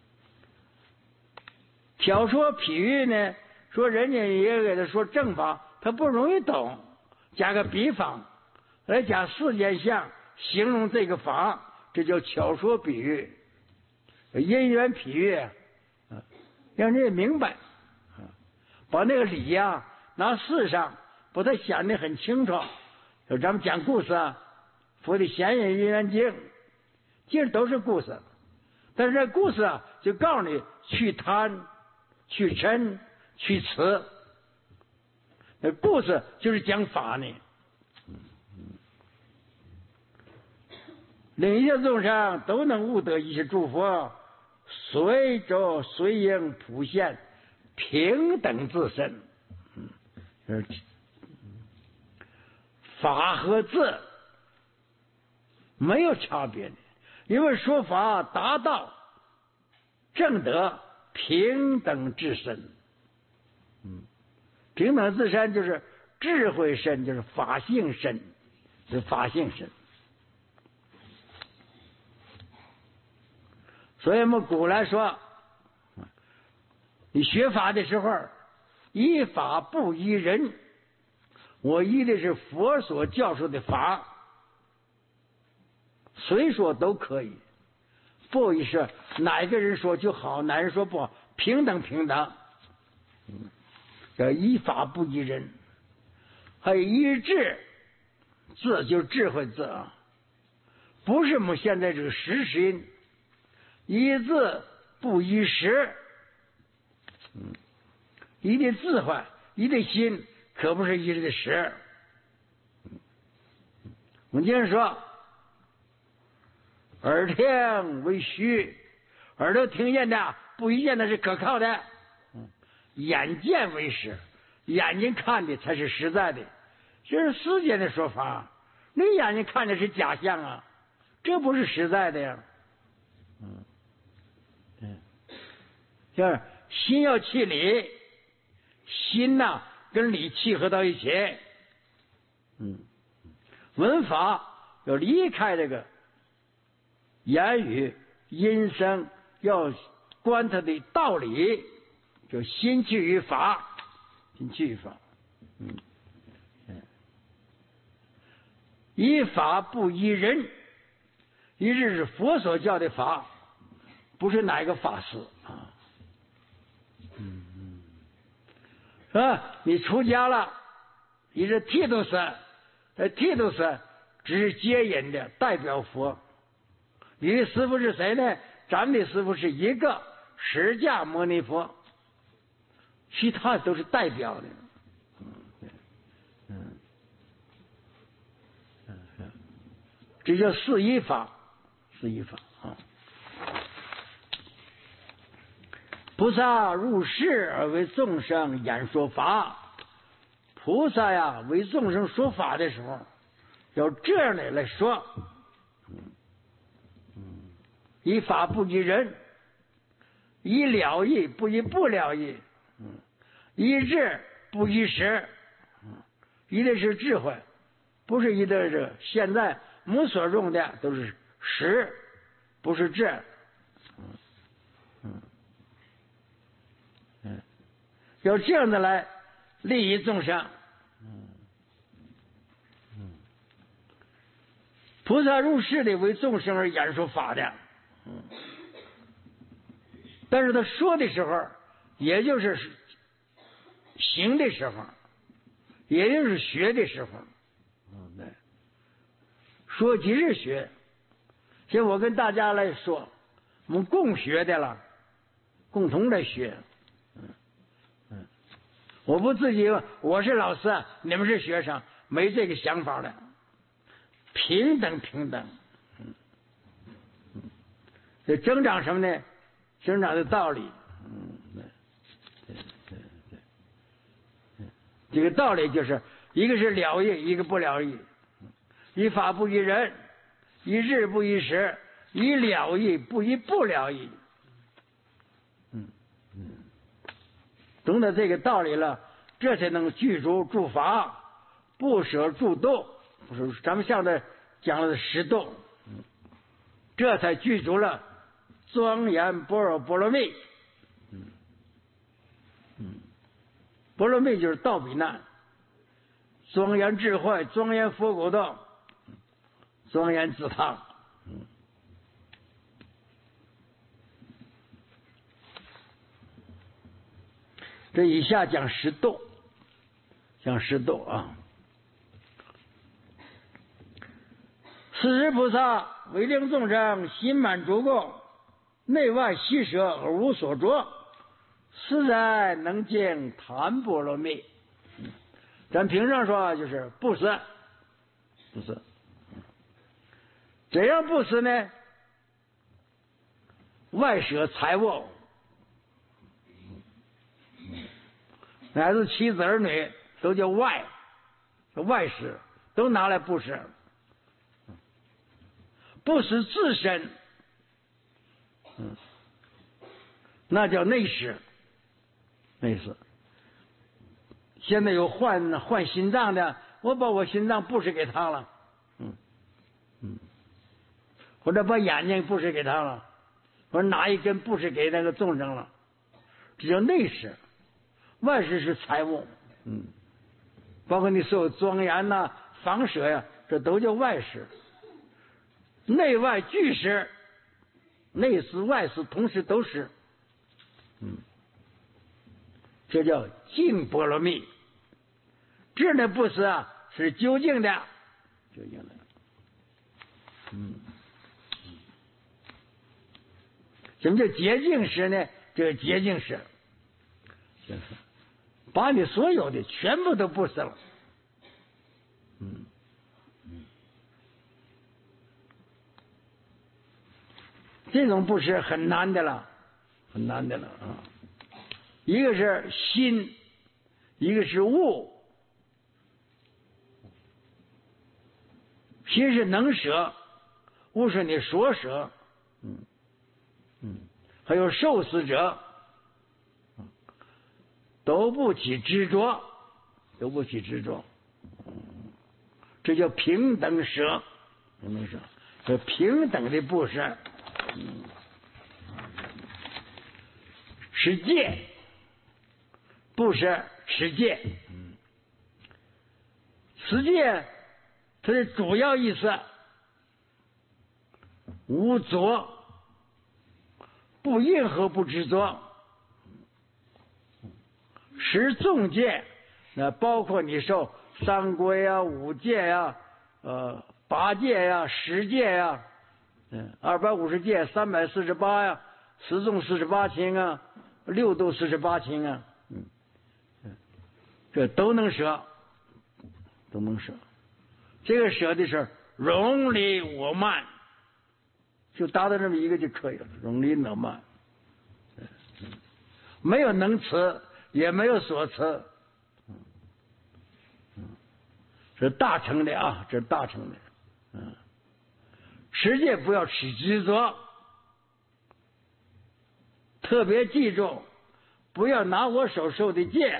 挑说譬喻呢，说人家也给他说正法，他不容易懂，加个比方来加世间相形容这个法，这叫巧说比喻，因缘譬喻，让人家明白，把那个理呀、啊、拿世上把它想得很清楚。就咱们讲故事啊，佛的闲言因缘经，其实都是故事，但是这故事啊，就告诉你去贪、去嗔、去痴。那故事就是讲法呢。令一切众生都能悟得一切诸佛，随着随应普现，平等自身。嗯，法和字没有差别的，因为说法达到正得平等自身。嗯，平等自身就是智慧身，就是法性身，是法性身。所以我们古来说，你学法的时候，依法不依人。我依的是佛所教授的法，谁说都可以，不一是哪个人说就好，哪人说不好，平等平等。叫依法不依人。还有依智，智就是智慧字啊，不是我们现在这个实心。依字不依时，嗯，依的智慧，依的心，可不是依的时。我们经常说，耳听为虚，耳朵听见的不一定那是可靠的。眼见为实，眼睛看的才是实在的。这是世间的说法，你眼睛看的是假象啊，这不是实在的呀。嗯。就是心要契理，心呐、啊、跟理契合到一起。嗯，文法要离开这个言语音声，要观它的道理，就心去于法，心去于法。嗯，依法不依人，依日是佛所教的法，不是哪一个法师啊。嗯嗯，是吧？你出家了，你是剃度师，呃，剃度师只是接引的代表佛。你的师父是谁呢？咱的师父是一个释迦牟尼佛，其他都是代表的。嗯嗯嗯，这叫四依法，四依法啊。菩萨入世而为众生演说法，菩萨呀为众生说法的时候，要这样的来说，依法不依人，依了义不依不了义，依智不依时，依的是智慧，不是依的是现在我们所用的都是时，不是智。嗯嗯，要这样的来利益众生。嗯嗯，菩萨入世的为众生而演说法的。嗯，但是他说的时候，也就是行的时候，也就是学的时候。嗯，对，说即是学。所以我跟大家来说，我们共学的了，共同来学。嗯嗯，我不自己，我是老师，你们是学生，没这个想法的，平等平等。嗯嗯，这增长什么呢？增长的道理。嗯，对对对对，这个道理就是一个是了义，一个不了义。 一法不依人，一日不依时，一了义不依不了义。嗯嗯，懂得这个道理了，这才能具足诸法，不舍诸动。不是咱们现在讲的十动，这才具足了庄严般若波罗蜜。嗯嗯，波罗蜜就是道比难，庄严智慧，庄严佛果道，庄严自堂。嗯，这以下讲十动，讲十动啊。四十菩萨为令众生心满足供，内外悉舍而无所着，实在能见檀波罗蜜。咱平常说就是布施，布施。怎样布施呢？外舍财物，乃至妻子儿女都叫外，外施，都拿来布施。不使自身，嗯，那叫内施，内施。现在有换换心脏的，我把我心脏布施给他了，嗯嗯，或者把眼睛布施给他了，或者拿一根布施给那个众生了，这叫内施。外施是财物，嗯，包括你所有庄严呐、房舍呀，这都叫外施。内外俱施，内施外施同时都施，嗯，这叫净波罗蜜。这呢布施啊是究竟的，究竟的，嗯，什么叫洁净施呢？这个洁净施，就是把你所有的全部都布施了，嗯。这种布施很难的了，很难的了啊！一个是心，一个是物。心是能舍，物是你所舍，嗯嗯，还有受施者，都不起执着，都不起执着，这叫平等舍，平等舍，这平等的布施。嗯，持戒，布施持戒，嗯，持戒它的主要意思无着，不任何不执着。持众戒，那包括你受三规啊、五戒呀、呃八戒呀、十戒呀。嗯，二百五十戒，三百四十八呀，十众四十八轻啊，六度四十八轻啊，嗯，这都能舍，都能舍。这个舍的是容离我慢，就达到这么一个就可以了，容离我慢，没有能持，也没有所持，嗯嗯，这是大乘的啊，这是大乘的，嗯。持戒不要起执着，特别记住，不要拿我所受的戒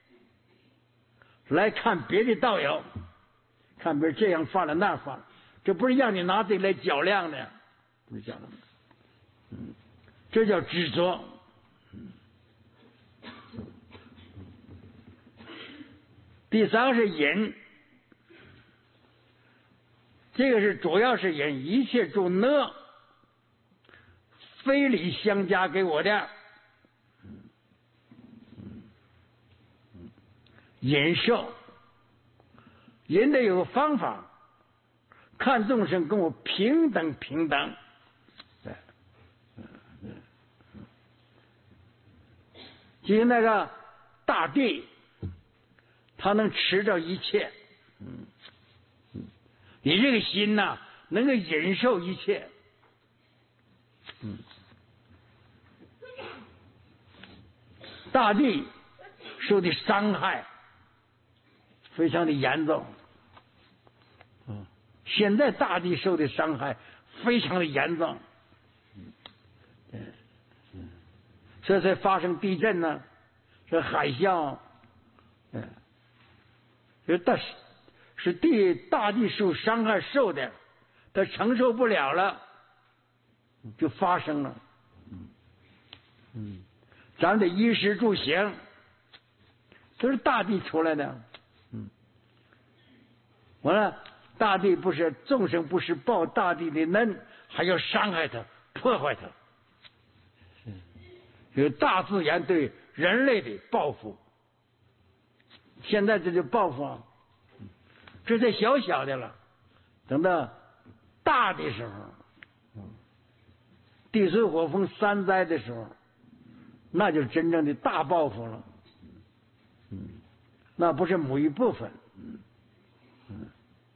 来看别的道友，看别人这样犯了那样犯了，这不是让你拿这来较量的，不是较量的，嗯，这叫执着。嗯，第三个是忍。这个是主要是引一切诸呢，非礼相加给我的，忍受，忍得有个方法，看众生跟我平等平等，对，就那个大地，他能持着一切，嗯。你这个心呐、啊，能够忍受一切，嗯，大地受的伤害非常的严重，嗯， 现在大地受的伤害非常的严重，嗯，所以才发生地震呢，这海啸，嗯，这大是地大地受伤害受的，它承受不了了，就发生了，嗯嗯，咱的衣食住行都是大地出来的，嗯，完了。大地不是众生，不是报大地的恩，还要伤害它、破坏它。有大自然对人类的报复。现在这就报复啊，这是小小的了。等到大的时候，地水火风三灾的时候，那就是真正的大报复了。嗯，那不是某一部分。嗯嗯。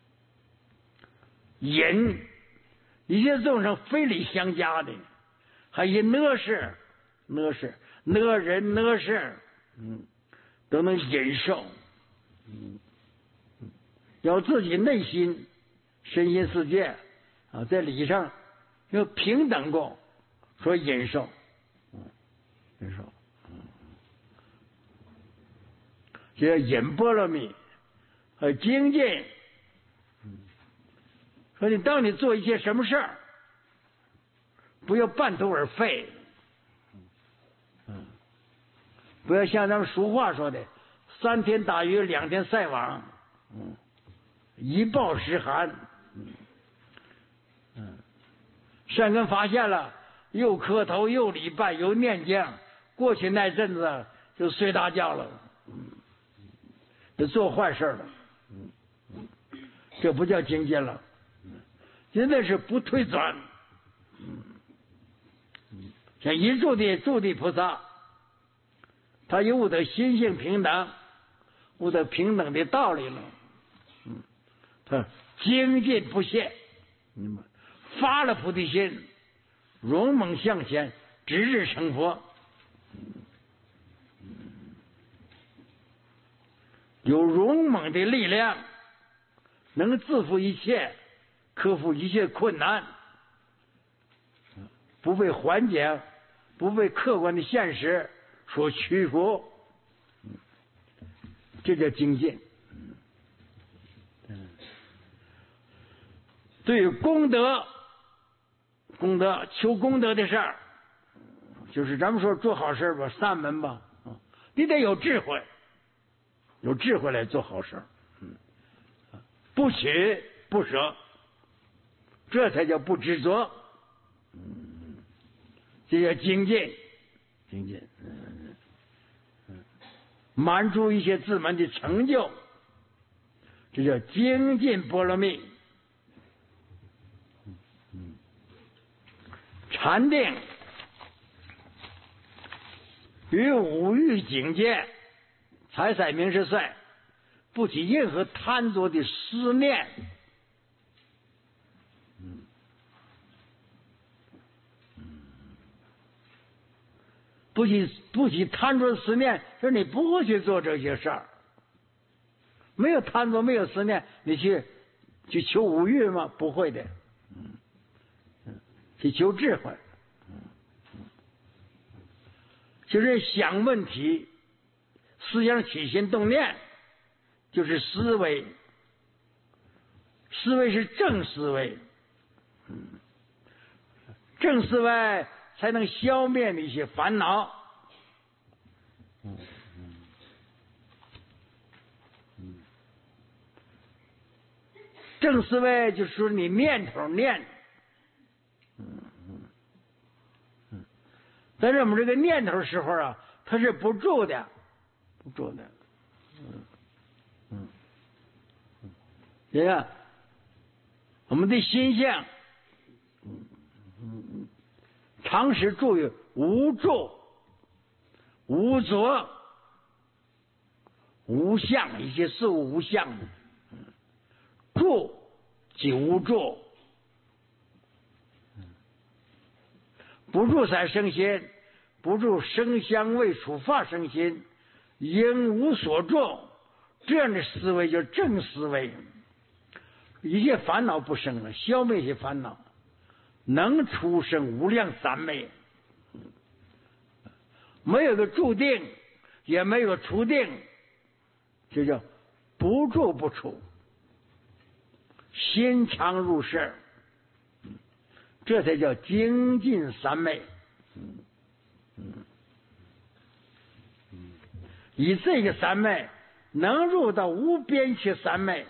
人一些众生非礼相加的，还有哪事、哪事、哪人、哪事，嗯，都能忍受，嗯，要自己内心、身心世界啊，在理上要平等过，说忍受，嗯，忍受，嗯，这叫忍波罗蜜和精进。说你当你做一些什么事儿，不要半途而废，嗯，不要像咱们俗话说的“三天打鱼两天晒网”，嗯，一报十寒，嗯嗯，善根发现了，又磕头又礼拜又念经，过去那阵子就睡大觉了，嗯，就做坏事了，嗯嗯，这不叫精进了。现在是不退转，嗯嗯，像一住的住地菩萨，他有悟得心性平等，悟得平等的道理了，嗯，他精进不懈，明白？发了菩提心，勇猛向前，直至成佛，有勇猛的力量，能自负一切。克服一切困难，不被环境、不被客观的现实所屈服，这叫精进。对于功德、功德求功德的事儿，就是咱们说做好事吧，善门吧，你得有智慧，有智慧来做好事，不取不舍。这才叫不执着，嗯，这叫精进，精进，嗯嗯，满足一些自门的成就，这叫精进波罗蜜，嗯嗯，禅定与五欲境界，财色名食睡，不起任何贪着的思念。不去不去贪着思念，说你不会去做这些事儿。没有贪着，没有思念，你去去求五欲吗？不会的。嗯嗯，去求智慧。嗯嗯，就是想问题，思想起心动念，就是思维。思维是正思维。嗯，正思维才能消灭那些烦恼。嗯嗯嗯，正思维就是说你念头念，嗯嗯嗯，但是我们这个念头时候啊，它是不住的，不住的，嗯嗯嗯，你看我们的心相，嗯嗯嗯。常识住于无住、无着、无相，一些事物无相的。住即无住，不住才生心，不住声香味触法生心，应无所住。这样的思维叫正思维。 一些烦恼不生了，消灭一些烦恼，能出生无量三昧。没有个住定，也没有个出定，这叫不住不出，心常入世，这才叫精进三昧。以这个三昧能入到无边际三昧，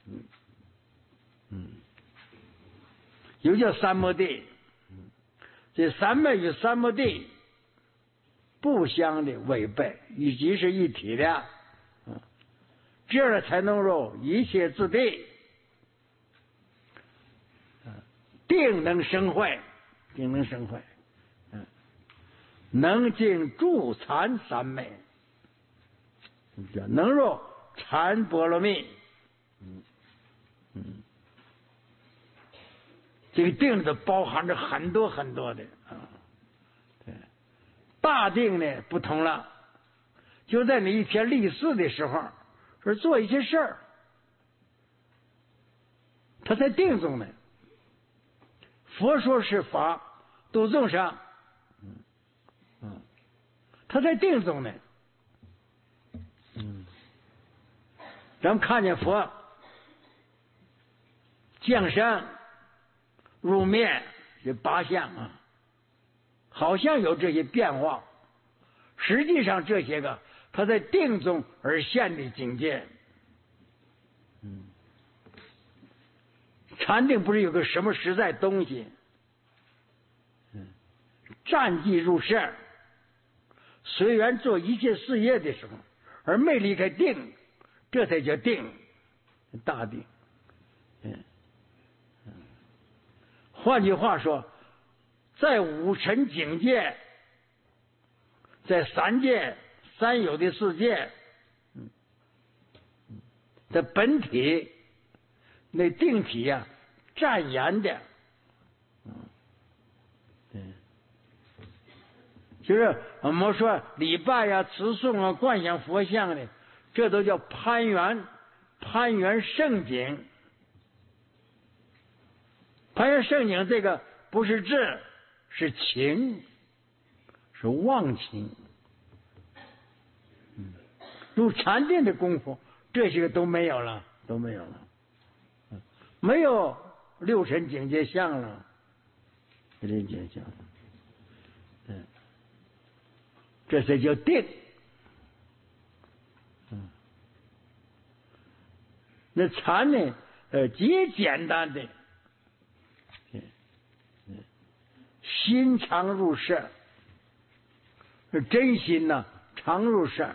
又叫三摩地。这三昧与三摩地不相的违背，以及是一体的，这样才能入一切自地。定能生慧，定能生慧，能尽助禅三昧，能入禅波罗蜜。嗯嗯，这个定的包含着很多很多的啊。对，大定呢不同了，就在你一天立誓的时候，是做一些事儿，他在定中呢。佛说是法度众生，嗯嗯，他在定中呢。嗯，咱们看见佛降生、入灭这八相啊，好像有这些变化，实际上这些个他在定中而现的境界。嗯。禅定不是有个什么实在东西？嗯，战绩入世，随缘做一切事业的时候，而没离开定，这才叫定，大定。嗯嗯，换句话说，在五尘境界，在三界、三有的世界，嗯，的本体。那定体呀、啊，站严的，嗯，对，就是我们说礼拜呀、持诵啊、观想佛像的，这都叫攀缘，攀缘圣景。攀缘圣景，这个不是智，是情，是忘情。嗯，入禅定的功夫，这些个都没有了，都没有了。没有六尘境界相了，六尘境界相，嗯，这才叫定。嗯，那禅呢？呃，极简单的，嗯嗯，心常入世，是真心呐、啊，常入世。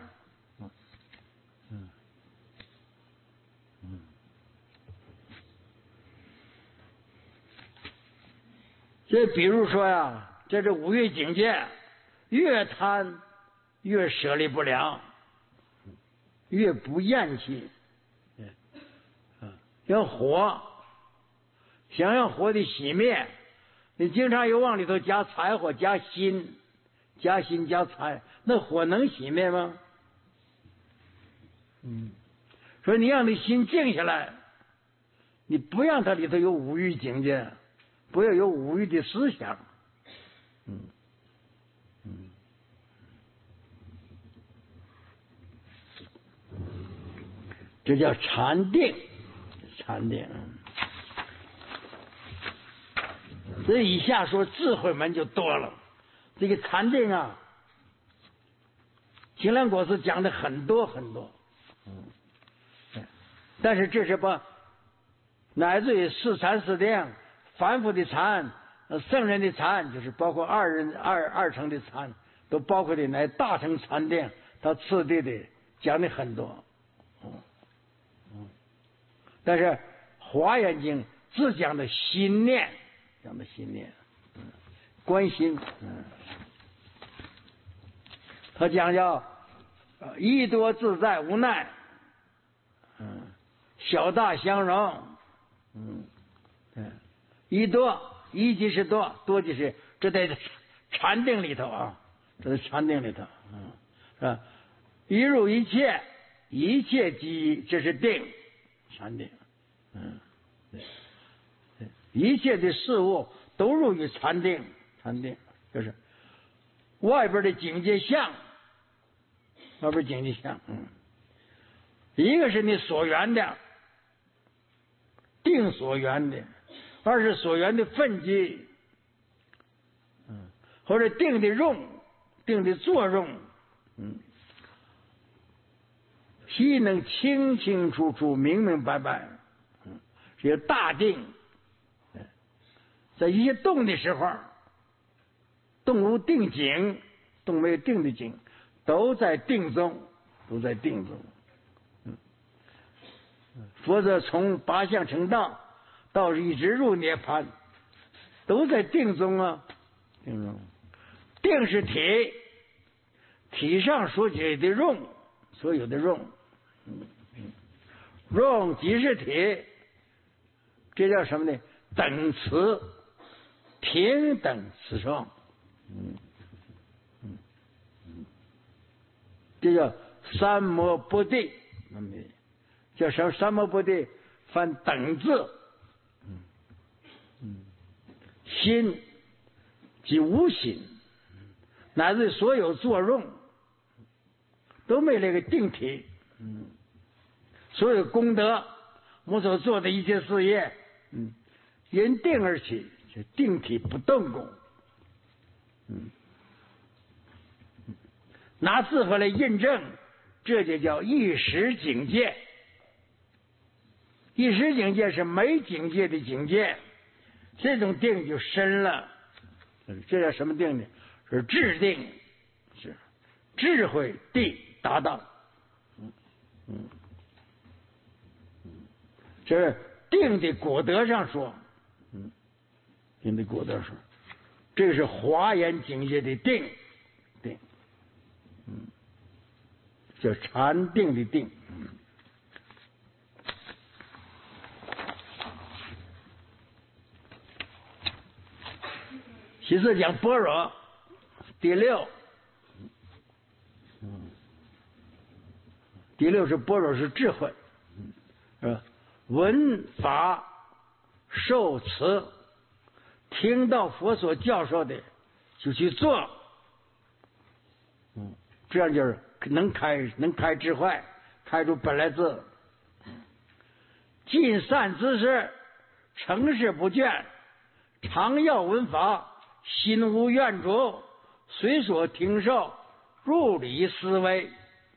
这比如说呀，这是五欲境界，越贪越舍离不了，越不厌弃。要火，想要火的熄灭，你经常又往里头加柴火、加薪、加薪、加柴，那火能熄灭吗？嗯，所以你让你心静下来，你不让它里头有五欲境界。不要有五欲的思想，嗯嗯，这叫禅定，禅定。这以下说智慧门就多了，这个禅定啊，清凉果师讲的很多很多，嗯，但是这是把乃至于四禅四定。凡夫的禅，圣人的禅，就是包括二人二二乘的禅，都包括的乃大乘禅定，它次第的讲的很多，嗯嗯，但是华严经只讲的心念，讲的心念，嗯，观心，嗯，他讲叫一多自在无奈，嗯，小大相容，嗯，对。一多，一即是多，多即是这在禅定里头啊，这在禅定里头，嗯，是吧？一入一切，一切即一，这是定，禅定，嗯一切的事物都入于禅定，禅定就是外边的境界相，外边境界相，嗯，一个是你所缘的定所缘的，二是所缘的分际，嗯，或者定的用，定的作用，嗯，悉能清清楚楚、明明白白，嗯，是大定。在一些动的时候，动无定境，动没有定的境，都在定中，都在定中。嗯，佛则从八相成道到一直入涅槃，都在定中啊，定中。定是体，体上所解的用，所有的用，嗯嗯，用即是体，这叫什么呢？等词。平等此上，嗯嗯嗯，这叫三摩不地，那么叫什么？三摩不地，翻等字，嗯嗯，心即无心，乃至所有作用都没那个定体，嗯，所有功德，我所做的一切事业，嗯，因定而起。定体不动功，嗯，拿智慧来印证，这就叫一时境界。一时境界是没境界的境界，这种定就深了。这叫什么定呢？是智定，是智慧地达到。嗯嗯嗯，这是定的果德上说，嗯。定的果德说，这个是华严境界的定，定，嗯，叫禅定的定。嗯，其次讲般若，第六，嗯，第六是般若是智慧，嗯，是吧？闻法受持。听到佛所教授的，就去做，嗯，这样就是能开能开智慧，开出本来智。尽善知识，成事不倦，常要闻法，心无怨着，随所听受，入理思维，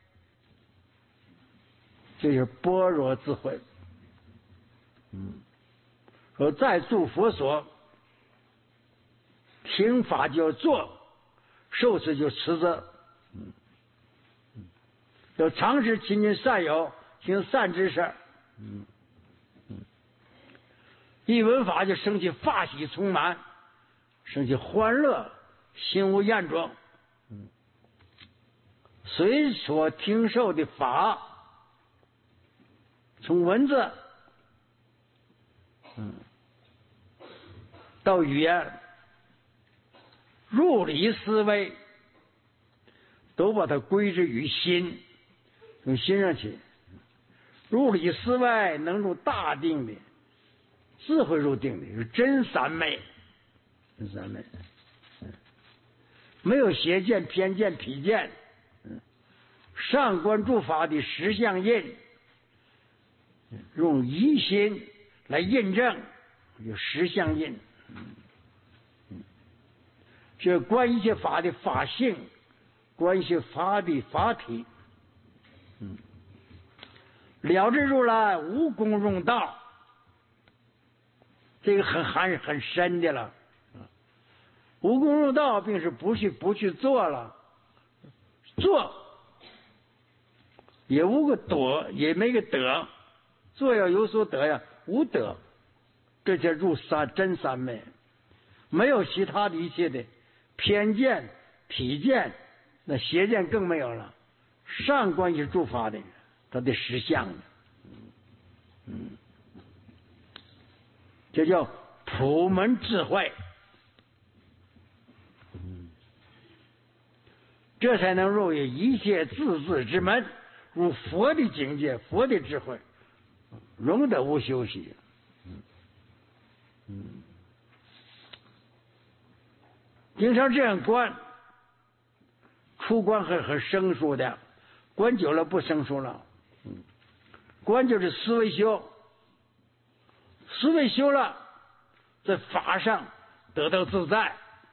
这就是般若智慧。嗯，说在住佛所。听法就做，受持就持着，嗯嗯，要常时亲近善友，行善之事，嗯嗯，一闻法就升起法喜充满，升起欢乐，心无厌着，嗯，随所听受的法，从文字，嗯，到语言。入理思维，都把它归之于心，从心上去。入理思维能入大定的，智慧入定的是真三昧，真三昧，没有邪见、偏见、脾见。上观诸法的实相印，用疑心来印证，有实相印。这观一切法的法性，观一切法的法体，嗯，了知如来无功用道，这个很含很深的了。无功用道，并是不去不去做了，做也无个得，也没个得，做要有所得呀，无得，这叫入三真三昧，没有其他的一切的。偏见、体见，那邪见更没有了。上观是诸法的，它的实相的，嗯，这叫普门智慧，嗯，这才能入于一切自治之门，入佛的境界，佛的智慧，容得无休息。嗯嗯，经常这样观，出观很很生疏的，观久了不生疏了。嗯，观就是思维修，思维修了，在法上得到自在。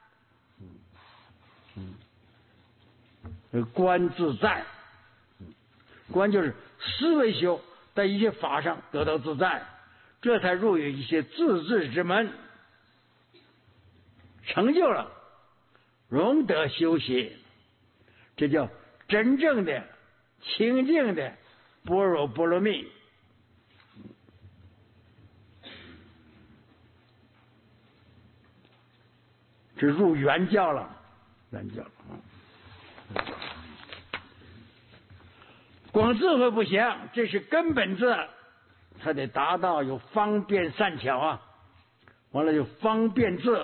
嗯，观自在，观就是思维修，在一些法上得到自在，这才入于一些自治之门，成就了容得修习，这叫真正的清净的般若波罗蜜。这入圆教了，圆教了。光智慧不行，这是根本智，它得达到有方便善巧啊，完了就方便智，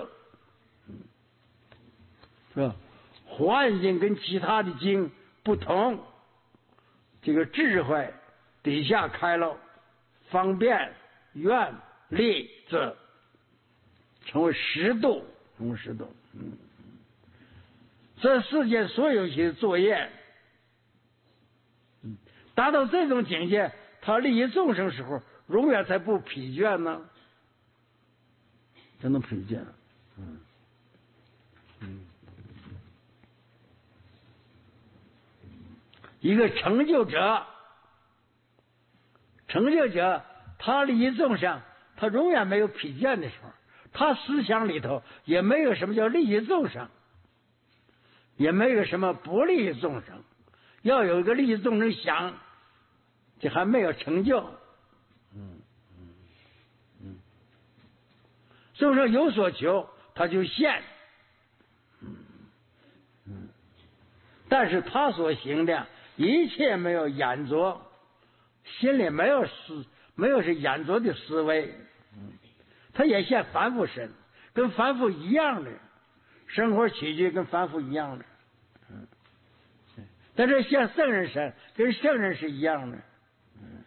是吧？华严经跟其他的经不同，这个智慧底下开了方便愿力智，成为十度，成为十度。嗯，这世间所有一些作业，嗯，达到这种境界，他利益众生时候，永远才不疲倦呢，真能疲倦。嗯嗯，一个成就者，成就者，他利益众生，他永远没有疲倦的时候，他思想里头也没有什么叫利益众生，也没有什么不利益众生。要有一个利益众生想，这还没有成就。嗯嗯嗯，众生有所求，他就现。嗯嗯，但是他所行的一切没有眼着，心里没有思，没有是眼着的思维。嗯，他也现凡夫身，跟凡夫一样的生活起居，跟凡夫一样的。嗯，但是现圣人身，跟圣人是一样的。嗯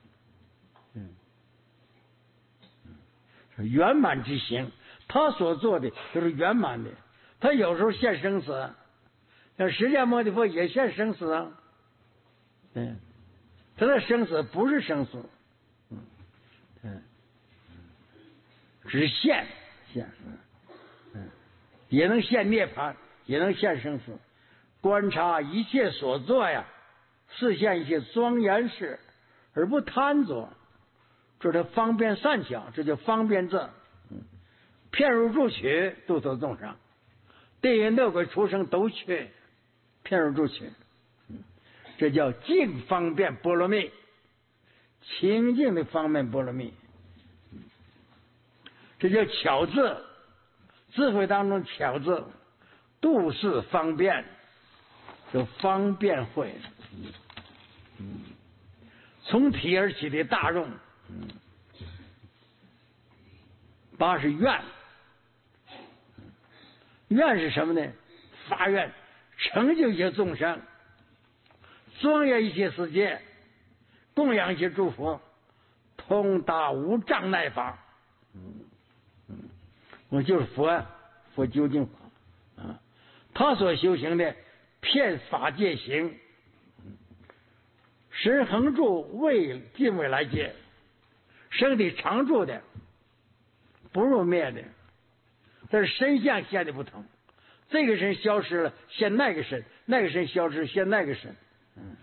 嗯，圆满之行，他所做的就是圆满的。他有时候现生死，像释迦牟尼佛也现生死啊。嗯，他的生死不是生死，嗯嗯，只现现，嗯，也能现涅槃，也能现生死。观察一切所作呀，示现一些庄严事，而不贪着，这叫方便善巧，这叫方便智。嗯，骗入助取，度脱众生，地狱恶鬼畜生都去，骗入助取。这叫净方便波罗蜜，清净的方便波罗蜜。这叫巧智，智慧当中巧智，度世方便，就方便慧。嗯，从体而起的大用。嗯，八是愿，愿是什么呢？发愿成就一些众生，庄严一些世界，供养一些诸佛，通达无障碍法。嗯嗯，我就是佛，佛究竟法啊。他所修行的遍法界行，神恒住未尽未来界，身体常住的，不入灭的。但是身相现的不同，这个身消失了，现那个身；那个身消失，现那个身。嗯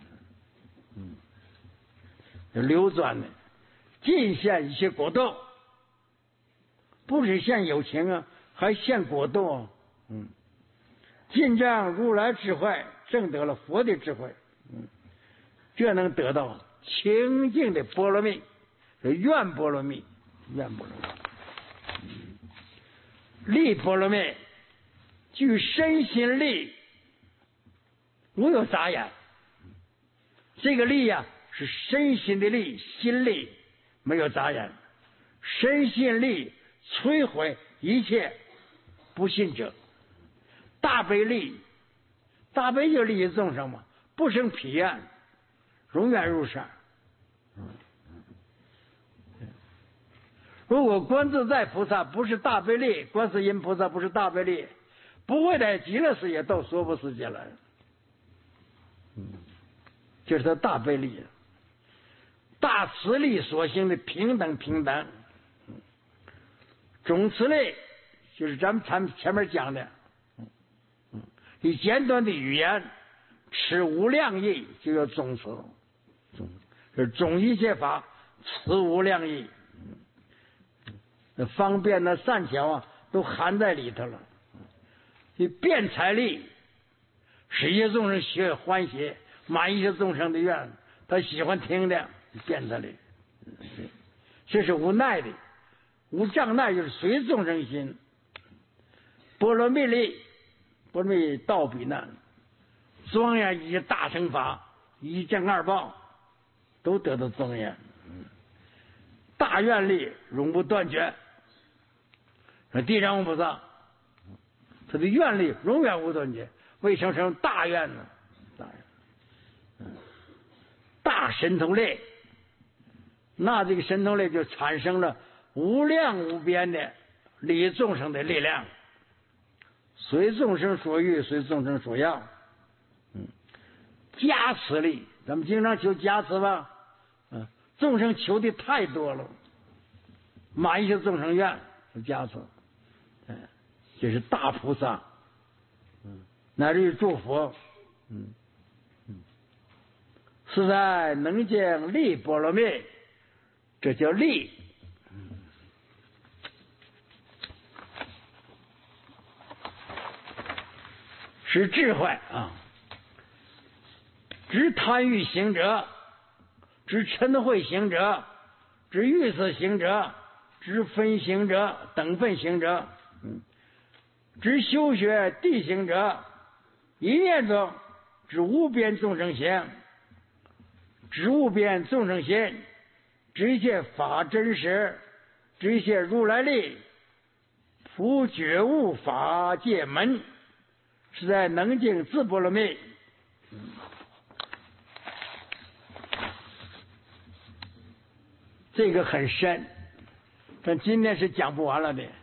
嗯，流转的，尽现一些果动，不是现有情啊，还现果动啊。嗯，尽证如来智慧，证得了佛的智慧。嗯，这能得到清净的波罗蜜，愿波罗蜜，愿波罗蜜。嗯，力波罗蜜，具身心力，无有杂眼。这个力呀、啊，是身心的力，心力没有杂眼，身心力摧毁一切不信者。大悲力，大悲就利益众生嘛，不生疲厌，永远入善。 如果观自在菩萨不是大悲力，观世音菩萨不是大悲力，不会在极乐世界到娑婆世界来。嗯，这是他大悲力，大慈力所行的平等平等。中慈力就是咱们前前面讲的，嗯，以简短的语言持无量义，就叫中慈。中是中一切法，慈无量义。那方便的善巧啊，都含在里头了。以辩才力，使一切众生学欢喜，满一切众生的愿，他喜欢听的辩才力。这是无奈的，无障碍就是随众生心。波罗蜜力，波罗蜜道比难，庄严一大乘法，一正二报，都得到庄严。大愿力永不断绝。说地藏王菩萨，他的愿力永远无断绝，为什么称大愿呢？大愿，大神通力，那这个神通力就产生了无量无边的利众生的力量，随众生所欲，随众生所要。嗯，加持力，咱们经常求加持吧，嗯，众生求的太多了，满一切众生愿是加持。嗯，这是大菩萨，嗯，乃至于诸佛，嗯嗯，是在能见力波罗蜜，这叫力。嗯，是智慧啊，知贪欲行者，知嗔恚行者，知欲色行者，知分行者，等分行者。嗯，知修学地行者，一念中知无边众生行，知无边众生心，知一切法真实，知一切如来力，普觉悟法界门，是在能尽自波罗蜜。这个很深，但今天是讲不完了的。